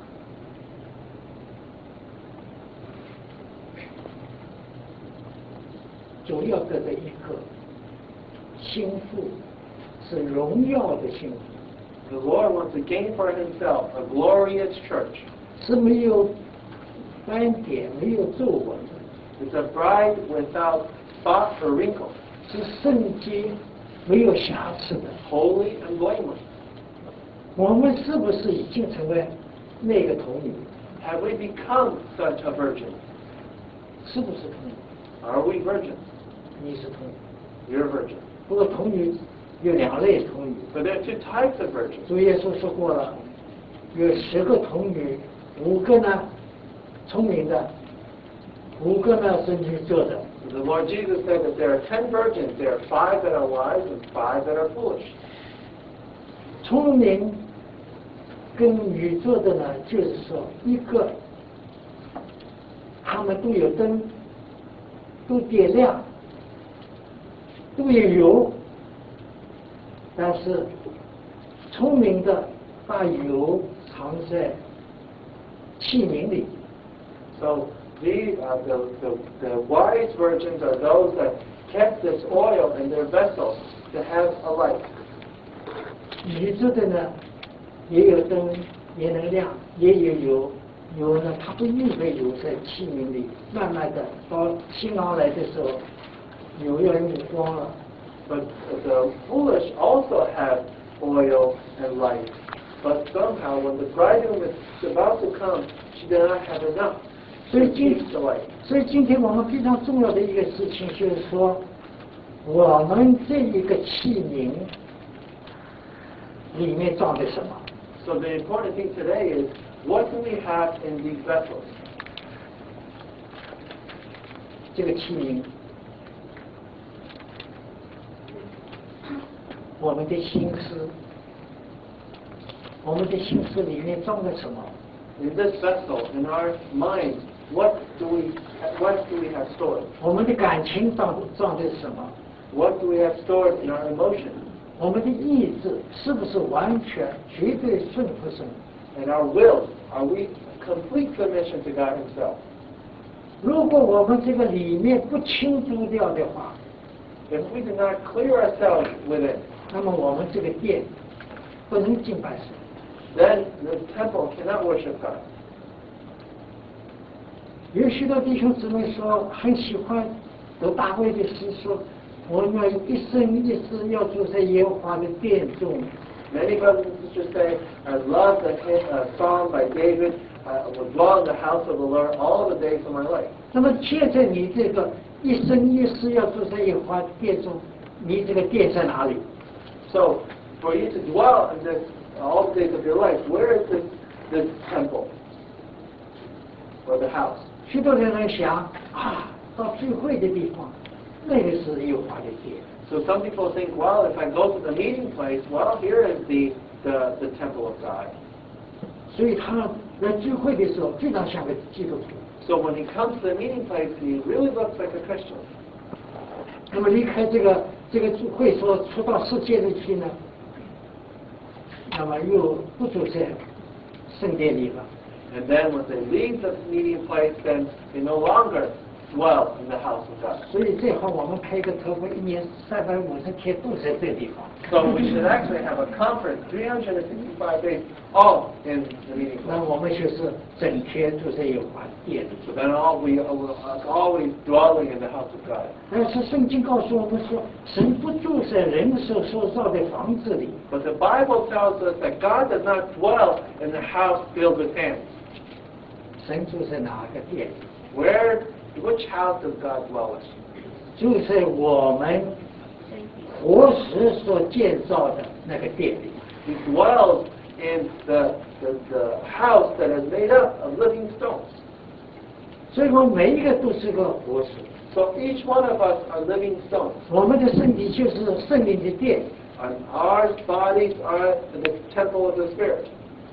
主要得的一个心腹，是荣耀的心腹， The Lord wants to gain for himself a glorious church. 是没有斑点、没有皱纹的， It's a bride without spot or wrinkle, 是圣洁、没有瑕疵的。 holy and blameless. 我们是不是已经成为那个童女？ Have we become such a virgin? 是不是童女？ Are we virgins? 你是童女。 You're a virgin. 不过童女有两类童女， But there are two types of virgins. 主耶稣说过了，有10个童女，5个呢聪明的，5个呢是愚拙的。 The Lord Jesus said that there are 10 virgins. There are 5 that are wise and 5 that are foolish. 聪明跟愚拙的呢，就是说一个，他们都有灯，都点亮，都有油，但是聪明的把油藏在器皿里。 So the wise virgins are those that kept this oil in their vessels to have a light. 愚拙的呢，也有灯，也能亮，也有油。油呢，它不预备油在器皿里，慢慢的到新郎来的时候，油要用光了。 But the foolish also have oil and light. But somehow when the bridegroom is about to come, she did not have enough 所 to 以今 keep the light. 所以今天我们非常重要的一个事情就是说，我们这一个器皿里面装的什么？ So the important thing today is, what do we have in these vessels? 这个器皿，我们的心思，我们的心思里面装的什么？ In this vessel, in our mind, what do we have stored? 我们的感情装的是什么？ What do we have stored in our emotions? 我们的意志是不是完全绝对顺服神？ And our will? Are we complete submission to God Himself? 如果我们这个里面不清除掉的话， If we do not clear ourselves within, 那么我们这个殿不能敬拜神。 then the temple cannot worship God. 有许多弟兄姊妹说很喜欢读大卫的诗，说我们要一生一世要住在耶和华的殿中。 Many brothers and sisters say, I love the song by David, I will dwell in the house of the Lord all the days of my life. 那么现在你这个一生一世要住在耶和华殿中，你这个殿在哪里？ So, for you to dwell in this all the days of your life, where is this temple? Or the house? 许多人来想啊，到聚会的地方，那个是耶和华的殿。 So some people think, well, if I go to the meeting place, well, here is the temple of God. 所以他来聚会的时候非常像个基督徒。 So when he comes to the meeting place, he really looks like a Christian. 那么离开这个聚会所出到世界里去呢，那么又不住在圣殿里了。 And then when they leave the meeting place, then they no longer dwell in the house of God. 所以最好我们开一个特会，1年350天都在这地方。 So we should actually have a conference 365 days all in the meeting 那 place. 我们就是整天住在耶和华殿里。 So then we are always dwelling in the house of God. 但是圣经告诉我们说，神不住在人所造的房子里， But the Bible tells us that God does not dwell in the house filled with hands. 神住在哪个殿里？ Which house does God dwell in? 住在我们活石所建造的那个殿里。 He dwells in the house that is made up of living stones. 所以我们每一个都是个活石， So each one of us are living stones. 我们的身体就是圣灵的殿。 And our bodies are the temple of the Spirit.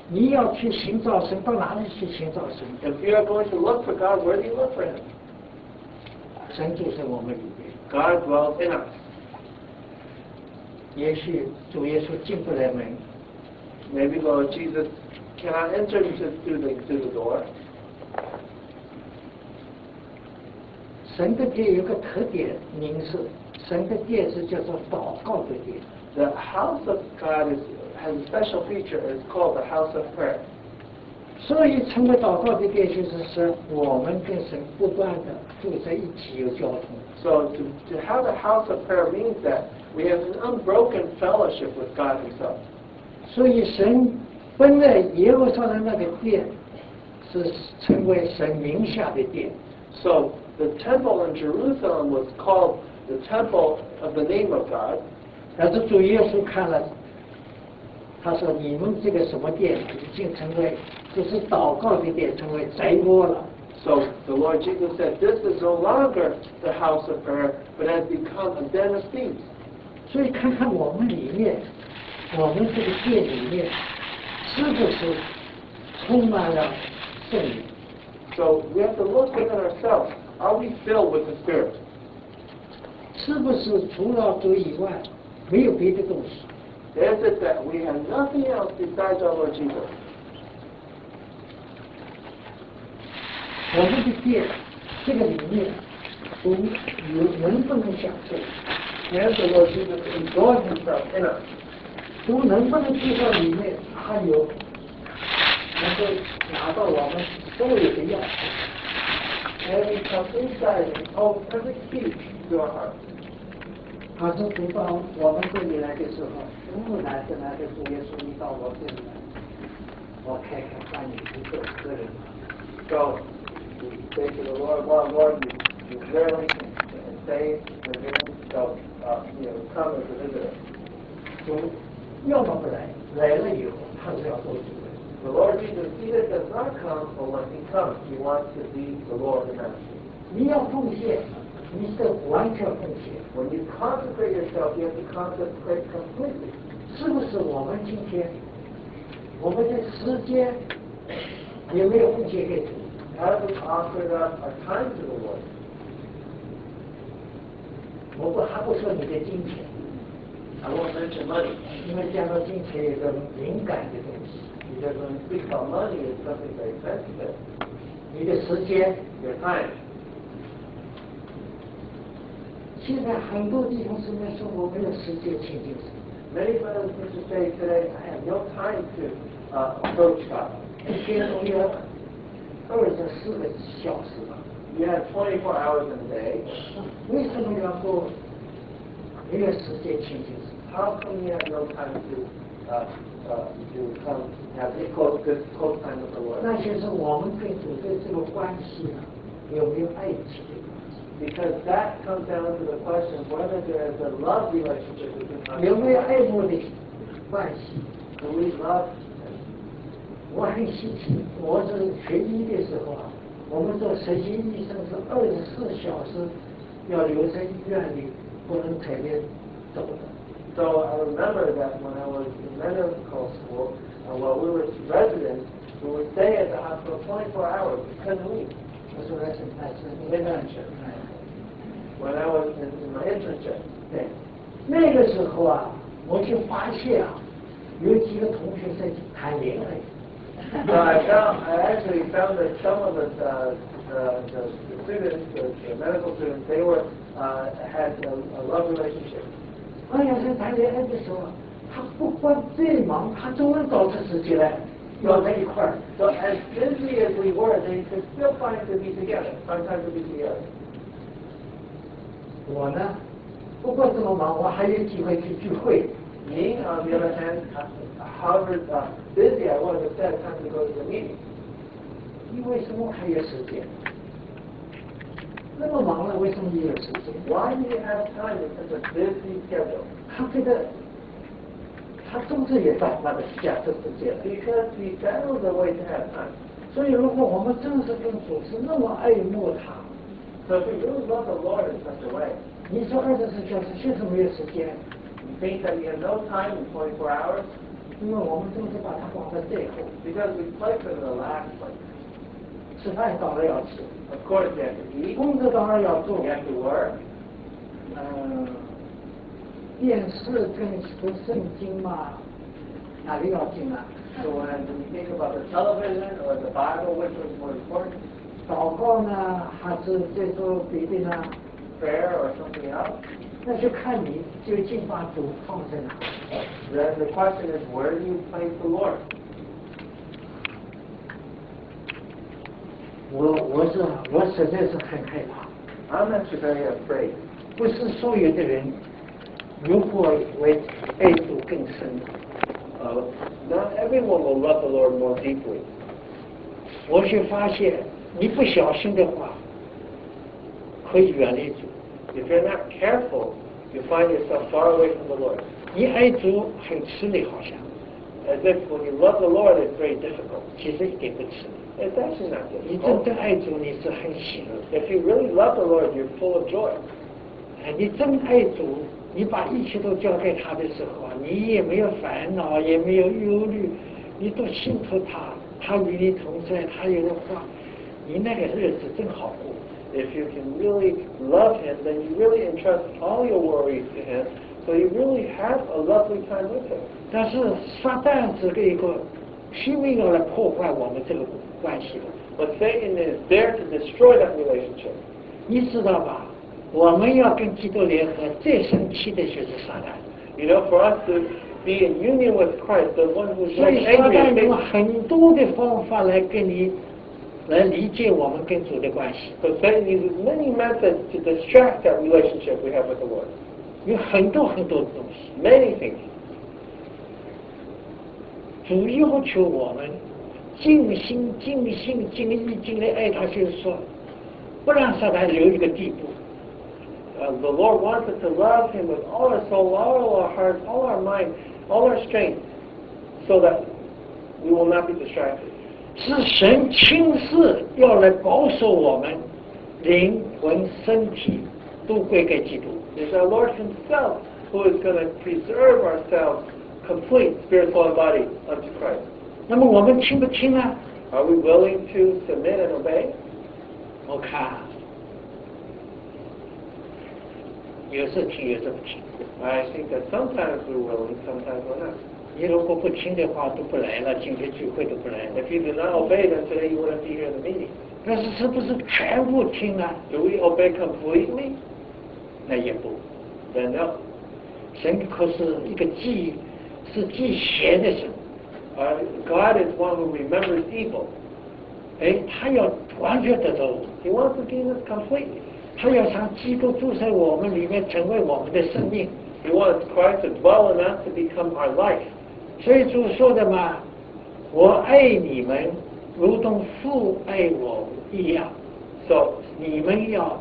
你要去寻找神，到哪里去寻找神？ If you are going to look for God, where do you look for Him? 神住在我们里面。 God dwells in us. 也许主耶稣进不来门， Maybe Lord Jesus cannot enter through the door. 神的殿有个特点，名是神的殿是叫做祷告的殿。 The house of God has a special feature. It's called the house of prayer. 所以成为祷告的殿，就是说我们跟神不断的住在一起，有交通。 So to have a house of prayer means that we have an unbroken fellowship with God Himself. 所以神本来耶路撒冷那个殿是成为神名下的殿， So the temple in Jerusalem was called the temple of the name of God. 但是主耶稣看了，他说你们这个什么殿已经成为只是祷告的殿，成为宅窝了。 So the Lord Jesus said, this is no longer the house of prayer, but has become a den of thieves. 所以看看我们里面，我们这个殿里面是不是充满了圣灵？ So we have to look within ourselves. Are we filled with the Spirit? 是不是除了主以外没有别的东西？ Is it that we have nothing else besides our Lord Jesus? 我们的殿这个里面，主能不能享受？ Can the Lord Jesus enjoy Himself in us? 主能不能去到里面，他有能够拿到我们所有的钥匙？ Can He come inside and hold every key to our heart? 他说主到我们这里来的时候，不难的来的主耶稣，你到我这里来，我开开把你一个人。 So we say to the Lord, well, Lord, you rarely can say the name, so come as a visitor. 主要么不来，来了以后他是要做主人。 The Lord Jesus either does not come, or when He comes, He wants to be the Lord and Master. 你要奉献，你是完全奉献。 When you consecrate yourself, you have to consecrate completely. 是不是我们今天我们的时间也没有奉献给主？ Have we offered up our time to the Lord? 我还不说你的金钱， I won't mention money, 因为讲到金钱有个敏感的东西， because when we speak about money, it's something very sensitive. 你的时间。 Your time. 现在很多弟兄姊妹说我没有时间亲近神， Many brothers and sisters say today, I have no time to approach God. 一天都要24个小时吧？ You have 24 hours in a day. 为什么要说没有时间亲近神？ How come you have no time to come have this close time with the Lord? 那些是我们跟主的这个关系有没有爱情的关系？ Because that comes down to the question of whether there is a love relationship between us 有没有 and 爱 God. 慕的关系？ Do we love Him? 我很稀奇，我是学医的时候啊，我们做实习医生是24小时要留在医院里，不能随便走的。 So I remember that when I was in medical school, while we were residents, we would stay at the hospital 24 hours. We couldn't leave. 我说那是internship。 When I was in my internship, 对，那个时候啊，我就发现啊，有几个同学在谈恋爱。 so I actually found that some of the students, the medical students, they had a love relationship. 哎呀，在谈恋爱的时候，他不管再忙，他总能找出时间来要在一块儿。 So as busy as we were, they could still find to be together, find time to be together. 我呢，不管这么忙，我还有机会去聚会。 Me, on the other hand, however busy I was, I still had time to go to the meeting. 你为什么还有时间？那么忙了，为什么你有时间？ Why do you have time in such a busy schedule? 他觉得，他总是也找他的下这时间。 Because he found a way to have time. 所以，如果我们真是跟主是那么爱慕他， So if we really love the Lord in such a way, 你说24小时就是没有时间， you think that you have no time in 24 hours? 因为我们总是把它放在最后。 Because we place it in the last place. 吃饭当然要吃， Of course, you have to eat. 工作当然要做 You。have to work. 电视跟读圣经嘛，哪个要紧啊？ So when you think about the television or the Bible, which was more important? 祷告呢，还是这时候决定呢？ Prayer or something else? 那就看你究竟把主放在哪。 Then the question is, where do you place the Lord? 我实在是很害怕。 I'm actually very afraid. 不是所有的人如果为爱主更深。 Not everyone will love the Lord more deeply. 我却发现，你不小心的话，可以远离主。 If you're not careful, you find yourself far away from the Lord. 你爱主很吃力，好像， As if when you love the Lord, it's very difficult. 其实一点不吃力。 It's actually not 你真 difficult. 正爱主，你是很喜乐。 If you really love the Lord, you're full of joy. 你真爱主，你把一切都交给他的时候，你也没有烦恼，也没有忧虑，你都信托他，他与你同在，他有的话，你那个日子真好过。 If you can really love Him, then you really entrust all your worries to Him, so you really have a lovely time with Him. 但是撒旦这个一个拼命要来破坏我们这个关系的， But Satan is there to destroy that relationship. 你知道吧？我们要跟基督联合，最生气的就是撒旦。 You know, for us to be in union with Christ, the one who's 所 most 以撒 angry 旦 is 用 Satan. 很多的方法来跟你来理解我们跟主的关系， So Satan uses many methods to distract that relationship we have with the Lord. 有很多很多的东西。 Many things. 主要求我们尽心、尽性、尽意、尽力爱他，就是说，不让撒旦留一个地步。 The Lord wants us to love Him with all our soul, all our heart, all our mind, all our strength, so that we will not be distracted. 是神亲自要来保守我们灵魂、身体都归给基督。 It's our Lord Himself who is going to preserve ourselves, complete spirit, soul, and body unto Christ. 那么我们听不听呢？ Are we willing to submit and obey? 我看，有时听，有时不听。 I think that sometimes we're willing, sometimes we're not. 你如果不听的话，都不来了，今天聚会都不来了。 If you do not obey, then today you wouldn't be here in the meeting. 但是是不是全部听啊？ Do we obey completely? 那也不。 Then no. 神可是一个是记邪的神。 God is one who remembers evil. 他要完全得着我， He wants to give us completely. 他要让基督住在我们里面，成为我们的生命。 He wants Christ to dwell in us to become our life. 所以主说的嘛，我爱你们，如同父爱我一样。 So 你们要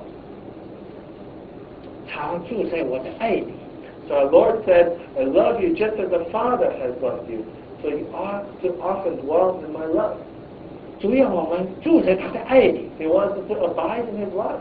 常住在我的爱里。 So our Lord said, I love you just as the Father has loved you. So you ought to often dwell in my love. 主要我们住在他的爱里。 He wants us to abide in His love.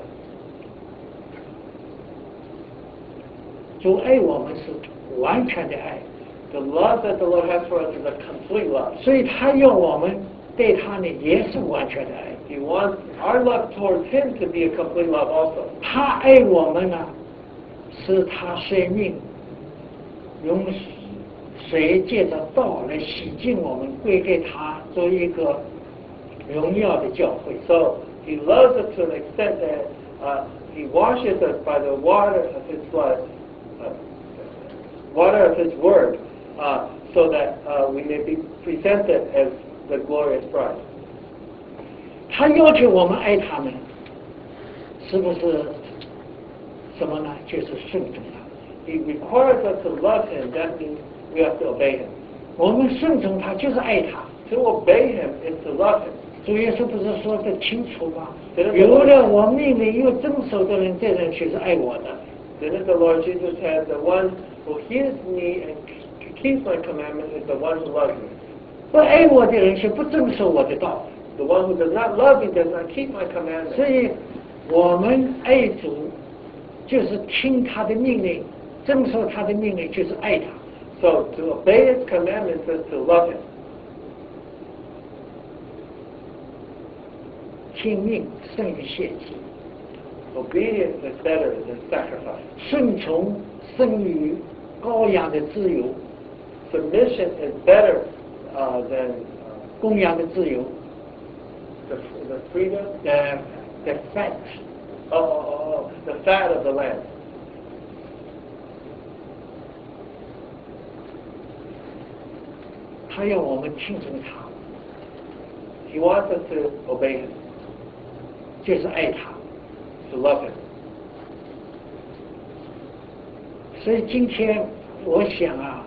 主爱我们是完全的爱， The love that the Lord has for us is a complete love. 所以他要我们对他呢也是完全的爱。 He wants our love towards Him to be a complete love also. 他爱我们呢，是他生命用水借着道来洗净我们，归给他做一个荣耀的教会。 So He loves us to an extent that He washes us by the water of His blood, water of His word, so that we may be presented as the glorious bride. 他要求我们爱他们，是不是什么呢？就是顺从他。 He requires us to love Him. That means we have to obey Him. 我们顺从他就是爱他。 To obey Him is to love Him. 主耶稣不是说得清楚吗？ 对的有了我命令又遵守的人，这人就是爱我的。 Didn't the Lord Jesus said, the one who hears me and keeps my commandments is the one who loves me. 不爱我的人是不遵守我的道。 The one who does not love me does not keep my commandments. 所以，我们爱主，就是听他的命令，遵守他的命令，就是爱他。 So to obey His commandments is to love Him. 听命胜于献祭， Obedience is better than sacrifice. 顺从胜于羔羊的自由， Submission is better than 公羊的自由 the freedom. the fat。 The fat of the lamb. 他要我们听从他， He wants us to obey Him, 就是爱他。 to love Him. 所以今天我想啊，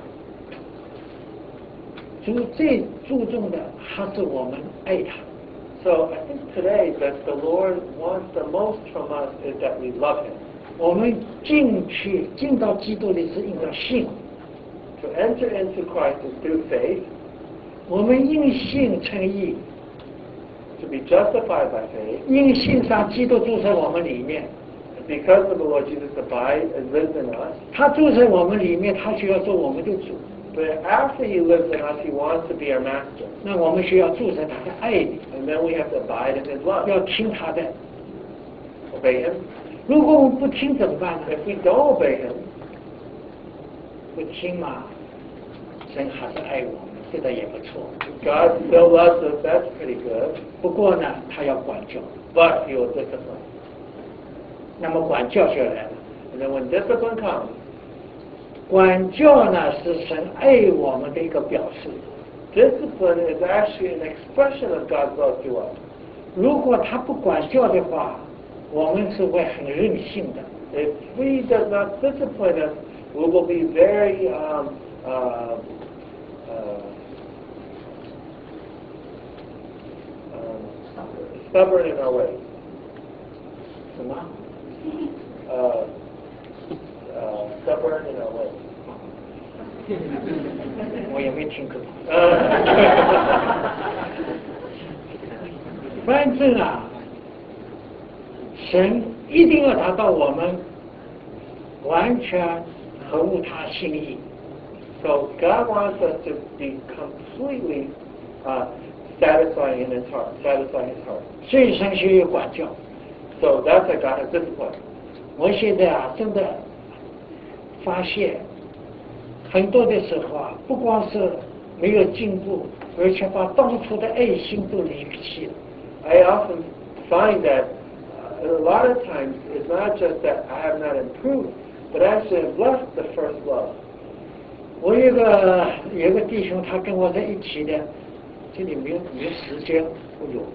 主最注重的还是我们爱他。 So I think today that the Lord wants the most from us is that we love Him. 我们进到基督里是应当信， To enter into Christ is through faith. 我们因信称义， To be justified by faith. 因信上基督住在我们里面， Because of the Lord Jesus abides and lives in us. 他住在我们里面，他需要做我们的主。 But after He lives in us, He wants to be our master. 那我们需要住在他的爱里， And then we have to abide in His love. 要听他的。 Obey Him. 如果我们不听怎么办呢？ If we don't obey Him, 不听嘛，神还是爱我们，这个也不错。 God still loves us. That's pretty good. 不过呢，他要管教， But He will discipline. 那么管教就来了。 And then when discipline comes, 管教呢是神爱我们的一个表示。 discipline is actually an expression of God's love to us. 如果他不管教的话，我们是会很任性的。 If He does not discipline us, we will be very stubborn in our ways. 什么？ Stubborn in our ways. 我也没听过。反正啊，神一定要达到我们完全合乎他心意。 So God wants us to be completely satisfying in His heart, satisfying His heart. 所以神需要管教。 So that's why God has discipline. 我现在啊，真的发现很多的时候啊，不光是没有进步，而且把当初的爱心都离弃了。 I often find that a lot of times it's not just that I have not improved, but actually I've left the first love. 我有个弟兄，他跟我在一起的，这里没有时间，我有，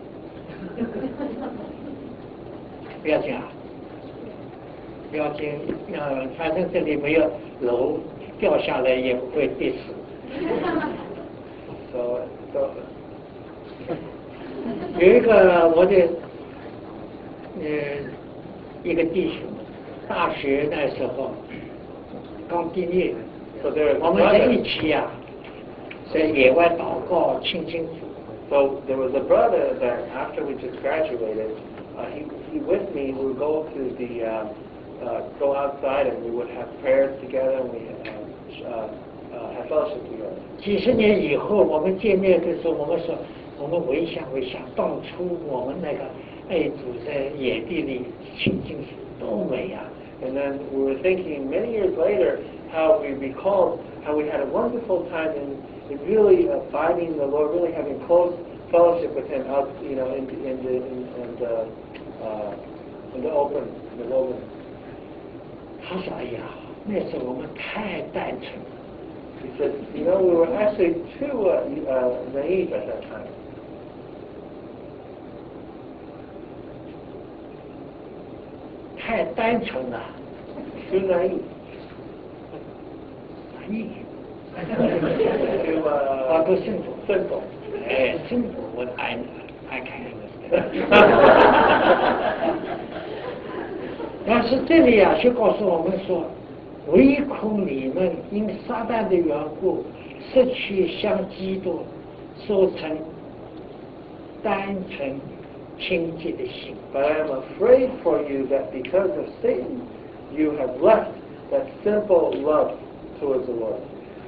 不要紧啊，不要紧，反正这里没有楼，掉下来也不会跌死。 So 有一个我的一个弟兄，大学那时候刚毕业， So there was 我们在一 a 起呀、在野外祷告亲近主。 so there was a brother that after we just graduated, he with me. We would go to the go outside and we would have prayers together and we have fellowship together. 几十年以后，我们见面的时候，我们说，我们回想当初我们那个爱主在野地里亲近主多美啊！ And then we were thinking many years later how we recalled how we had a wonderful time in really abiding in the Lord, really having close fellowship with Him out, in the open, in the wilderness. 他说：“哎呀，那时候我们太单纯了。” He said, we were actually too naive at that time. 太单纯了， Too naive. 我都信主， Simple. 哎，信主我爱看但是这里啊，却告诉我们说，唯恐你们因撒旦的缘故，失去向基督所成单纯清洁的心。 But I am afraid for you that because of Satan, you have left that simple love towards the Lord.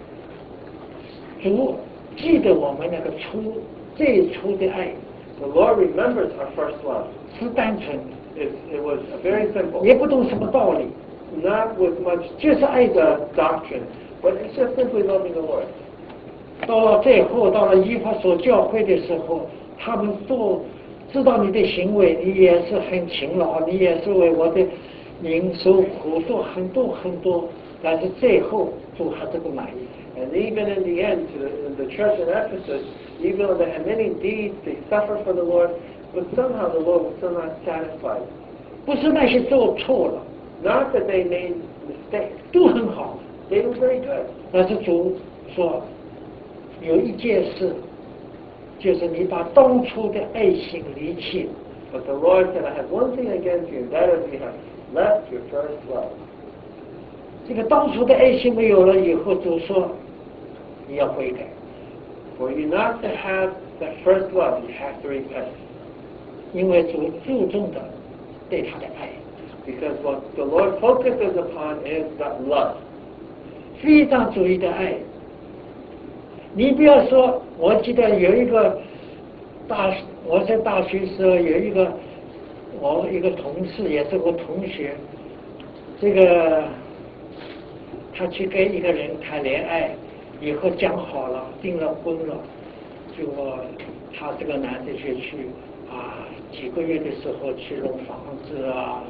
主记得我们那个最初的爱。 The Lord remembers our first love. 是单纯， It was very simple. 也不懂什么道理， Not with much 就是爱主。 doctrine, but it's just simply loving the Lord. 到了最后，到了以弗所教会的时候，他们都知道你的行为，你也是很勤劳，你也是为我的名受苦，做很多，但是最后主还是不满意。 And even in the end, in the church in Ephesus, even though they had many deeds, they suffered for the Lord, but somehow the Lord was still not satisfied. 不是那些做错了， Not that they made mistakes. 都很好， They were very good. 但是主说有一件事，就是你把当初的爱心离弃。 But the Lord said, I have one thing against you, and that is you have left your first love. 这个当初的爱心没有了以后，主说你要悔改， For you not to have that first love, you have to repent. 因为主注重的对他的爱， Because what the Lord focuses upon is that love. 非常主义的爱。你不要说，我记得有一个我在大学时候有我一个同事，也是我同学，这个他去跟一个人谈恋爱，以后讲好了，订了婚了，结果他这个男的就去几个月的时候去弄房子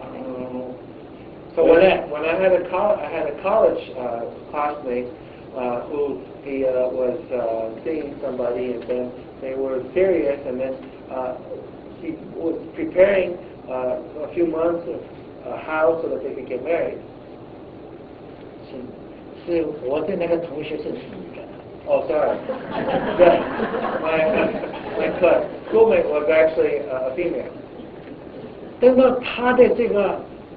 So when I had a college classmate who he was seeing somebody, and then they were serious, and then he was preparing a few months of a house so that they could get married. 是我的那个同学是女的。 Oh, sorry. my schoolmate was actually a female. 等到他的这个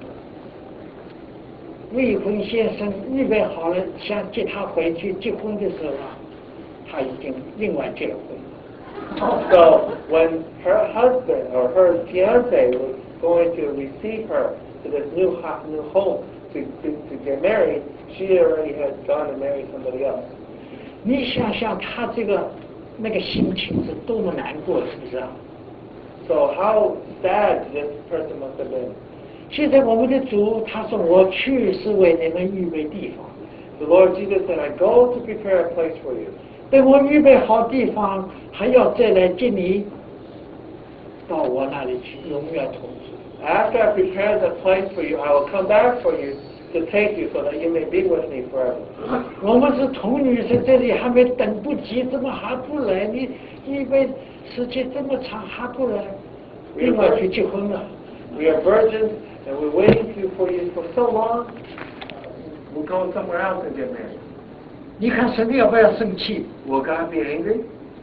未婚先生预备好了，想接她回去结婚的时候他已经另外结了婚。 So when her husband or her fiance was going to receive her to this new home to get married, she already had gone and married somebody else. 你想想他那个心情是多么难过，是不是啊？ So how sad this person must have been. 现在我们的主他说我去是为你们预备地方。 The Lord Jesus said, I go to prepare a place for you. 等我预备好地方，还要再来接你到我那里去，永远同住。 After I prepare the place for you, I will come back for you to take you so that you may be with me forever. 我们是童女，在这里还没等不及，怎么还不来？你预备时间这么长还不来？另外去结婚了。 We are virgins and we're waiting for you for so long. We'll go somewhere else and get married. 你看神要不要生气？ Will God be angry?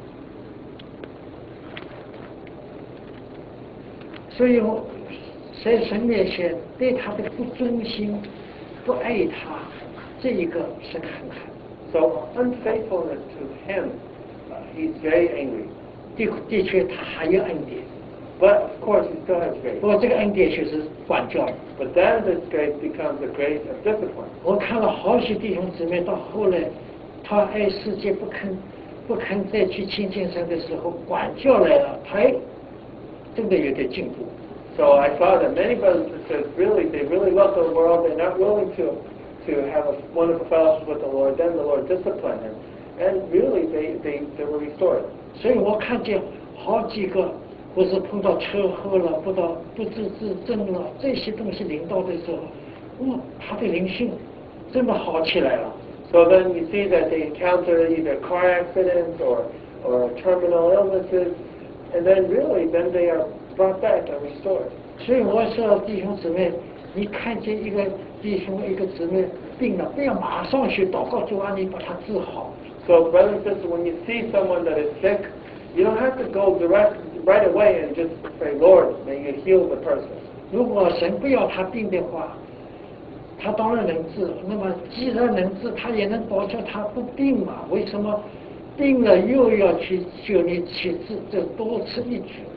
所以我在神面前对他的不忠心、不爱他，这一个是看看。 So unfaithfulness to Him, He's very angry. 的确，他还有恩典， But of course, He still has 不 grace. 过这个恩典就是管教。 But then this grace becomes a grace of discipline. 我看了好些弟兄姊妹，到后来他爱世界不肯再去亲近神的时候，管教来了，他真的有点进步。 So I saw that many brothers and sisters they really love the world. They're not willing to have a wonderful fellowship with the Lord. Then the Lord disciplined them, and really they were restored. 所以我看见好几个，不是碰到车祸了，不治自症了，这些东西临到的时候，他的灵性真的好起来了。 So then you see that they encounter either car accidents or terminal illnesses, and then they are brought back and restored. 所以我说弟兄姊妹，你看见一个弟兄一个姊妹病了，不要马上去祷告主啊，你把他治好。 So brothers and sisters, when you see someone that is sick, you don't have to go right away and just say, Lord, may you heal the person. 如果神不要他病的话，他当然能治。那么既然能治，他也能保证他不病嘛？为什么病了又要去求你去治？这多此一举。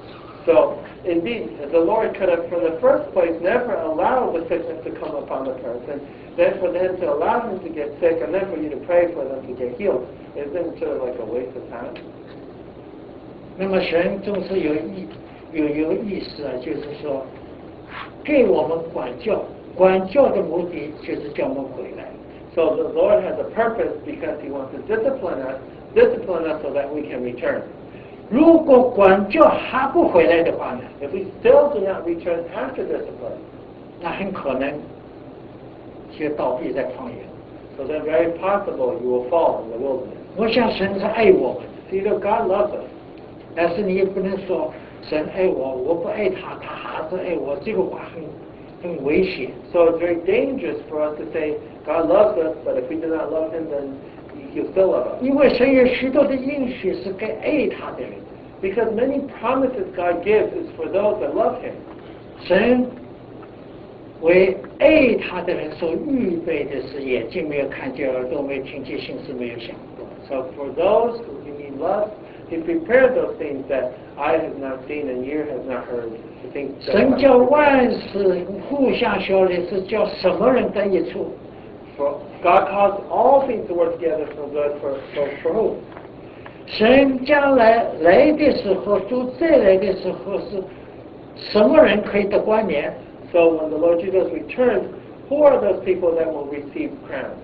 So, indeed, the Lord could have, from the first place, never allowed the sickness to come upon the person. Then for them to allow him to get sick, and then for you to pray for them to get healed, isn't sort of like a waste of time? 那么神总是有意思啊，就是说给我们管教，管教的目的就是叫我们回来。 So the Lord has a purpose because He wants to discipline us so that we can return. 如果管教还不回来的话呢？ If we still do not return after discipline, 那很可能就倒闭在旷野。 so then very possible you will fall in the wilderness. 我想神是爱我们， See, God loves us. 但是你也不能说神爱我，我不爱他，他还是爱我，这个话很危险。 So it's very dangerous for us to say God loves us, but if we do not love Him, then He'll still love us. 因为神有许多的应许是给爱他的人， Because many promises God gives is for those that love Him. 神为爱他的人所预备的是眼睛没有看见，耳朵没有听见，心思没有想过。 So for those whom He loves, He prepared those things that eye has not seen and ear has not heard. The things that 神叫万事互相效力，是叫什么人得益处？ For God caused all things to work together for good for whom? 神将来的时候，主再来的时候是什么人可以得冠冕？ So when the Lord Jesus returns, who are those people that will receive crowns?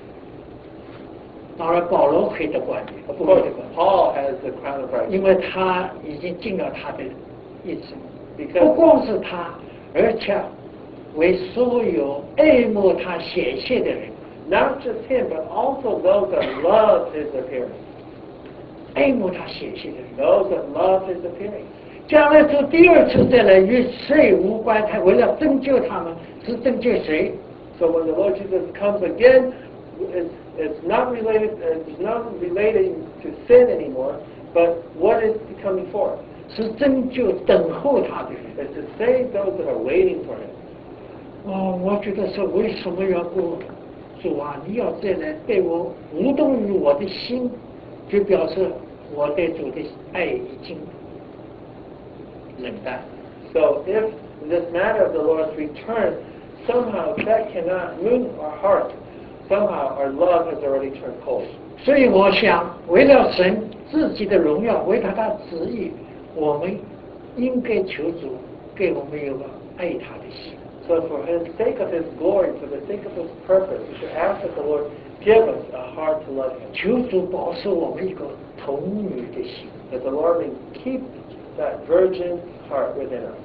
当然保罗可以得冠冕， Of 不 course, 得冠冕， Paul has the crown of righteousness. 因为他已经尽了他的意志。不 Because 光是他，而且为所有爱慕他显现的人， not just him, but also those that love His appearing. 爱慕他显现的人。 Those that love His appearing. 将来主第二次再来与谁无关？他为了拯救他们，是拯救谁？ So when the Lord Jesus comes again, it's not related to sin anymore, but what is He coming for? 是拯救等候他的人。 It's to save those that are waiting for Him. 我觉得说为什么要过主啊？你要再来对我无动于我的心，就表示我对主的爱已经冷淡。 So if this matter of the Lord's return, somehow that cannot move our heart. Somehow our love has already turned cold. 所以我想，为了神自己的荣耀，为他的旨意，我们应该求主给我们有个爱他的心。 So for the sake of His glory, for the sake of His purpose, we should ask that the Lord give us a heart to love Him. 求主保守我们一个童女的心。 That the Lord may keep that virgin heart within us.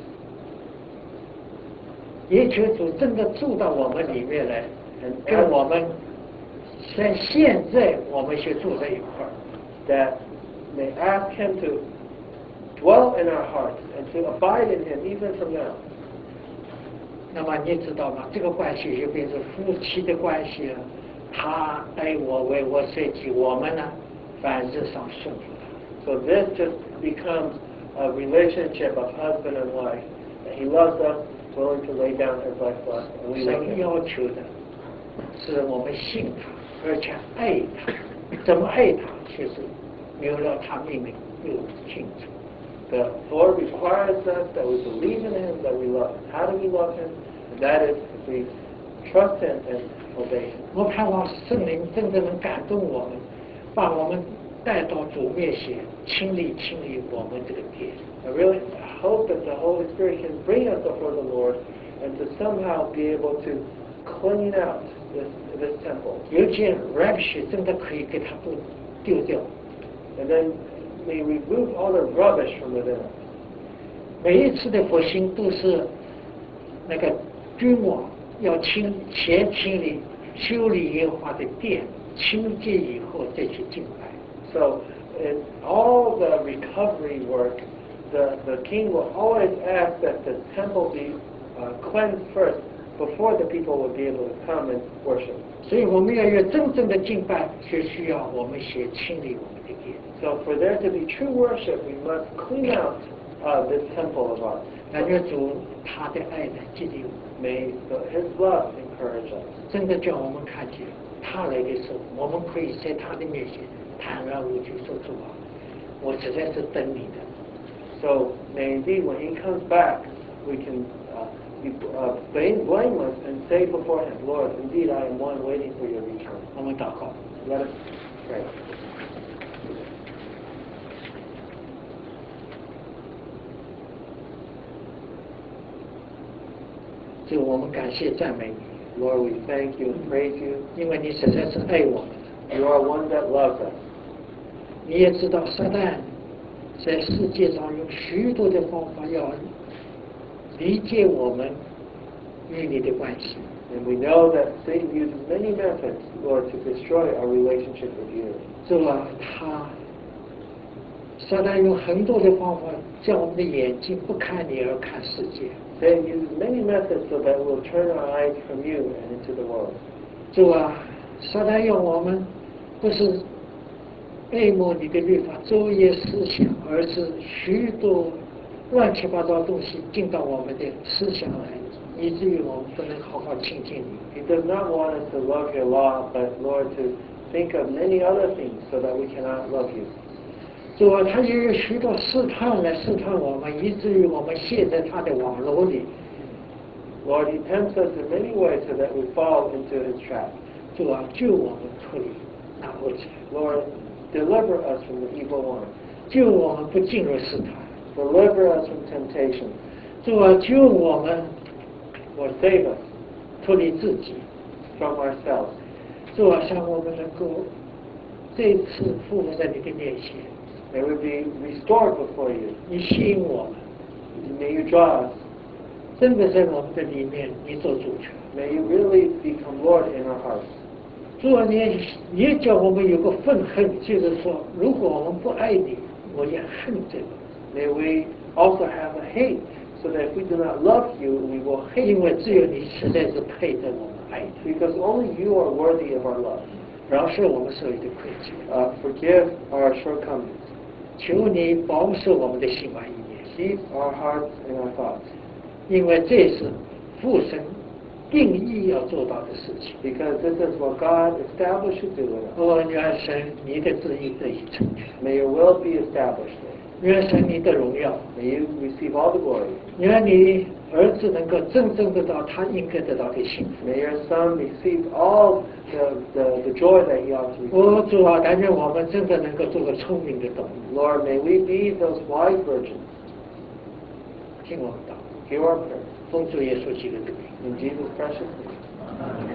也求主真的住到我们里面来，跟我们在现在我们就住在一块儿。 That may ask Him to dwell in our hearts and to abide in Him even from now. 那么你知道吗？这个关系就变成夫妻的关系了。他爱我，为我舍己，我们呢，凡事上顺服他。 So this just becomes a relationship of husband and wife. And He loves us, willing to lay down His life for us, and we love 神 Him. 要求的是我们信他，而且爱他。怎么爱他？就是有了他命令又清楚。 The Lord requires us that we believe in Him, that we love Him. How do we love Him? And that is if we trust Him and obey Him. 我盼望圣灵真正能感动我们，把我们带到主面前，亲历我们这个殿。 I really hope that the Holy Spirit can bring us before the Lord and to somehow be able to clean out this temple. 有些 rubbish 真的可以给它都丢掉。 And then may remove all the rubbish from within us. 每一次的复兴都是那个君王要先清理修理耶和华的殿，清洁以后再去敬拜。 So in all the recovery work, the king will always ask that the temple be cleansed first before the people will be able to come and worship. 所以我们要有真正的敬拜，就需要我们先清理我们的殿。 So for there to be true worship, we must clean out this temple of ours. 感觉主他的爱来激励我们， May His love encourage us. 真的叫我们看见他来的时候，我们可以在他的面前坦然无惧说主啊，我实在是等你的。 So may indeed when he comes back, we can be blameless and say before him, Lord, indeed I am one waiting for your return. 我们祷告。 Let us pray. 主，我们感谢赞美你， Lord, we thank you and praise you. 因为你实在是爱我们。 You are one that loves us. 你也知道撒旦在世界上用许多的方法要理解我们与你的关系。 And we know that Satan uses many methods, Lord, to destroy our relationship with you. 主啊，撒旦用很多的方法叫我们的眼睛不看你而看世界。 Satan uses many methods so that we'll turn our eyes from you and into the world. 主啊，撒旦用我们不是爱慕你的律法昼夜思想，而是许多乱七八糟的东西进到我们的思想来，以至于我们不能好好亲近你。 He does not want us to love your law, but Lord, to think of many other things so that we cannot love you. 主啊，他也有许多试探来试探我们，以至于我们陷在他的网络里。 Lord, he tempts us in many ways so that we fall into his trap. 主啊，救我们脱离那恶者， Lord, deliver us from the evil one. 救我们不进入试探。 Deliver us from temptation. 主啊，救我们 Lord, save us 脱离自己。 from ourselves. 主啊，像我们能够这一次复活在你的面前， May we be restored before you. 你吸引我们， May you draw us. 真的在我们的里面，你做主权。 May you really become Lord in our hearts. 主啊，你也叫我们有个愤恨，就是说，如果我们不爱你，我也恨这个。 May we also have a hate, so that if we do not love you, we will hate 因 you. 为只有你实在是配得我们爱你， Because only you are worthy of our love. 饶恕我们所有的亏欠， Forgive our shortcomings. 求你保守我们的心怀意念， Keep our hearts and our thoughts. 因为这是父神定义要做到的事情。 Because this is what God established to do in us. 哦，愿神你的旨意得以成全， May your will be established. 愿神你的荣耀， May you receive all the glory. 愿你儿子能够真正得到他应该得到的幸福。 May your son receive all the joy that he ought to receive. 哦，主啊，但愿我们真的能够做个聪明的动物， Lord, may we be those wise virgins. 听我们祷告， Hear our prayer. 奉主耶稣基督的名。 In Jesus' precious name.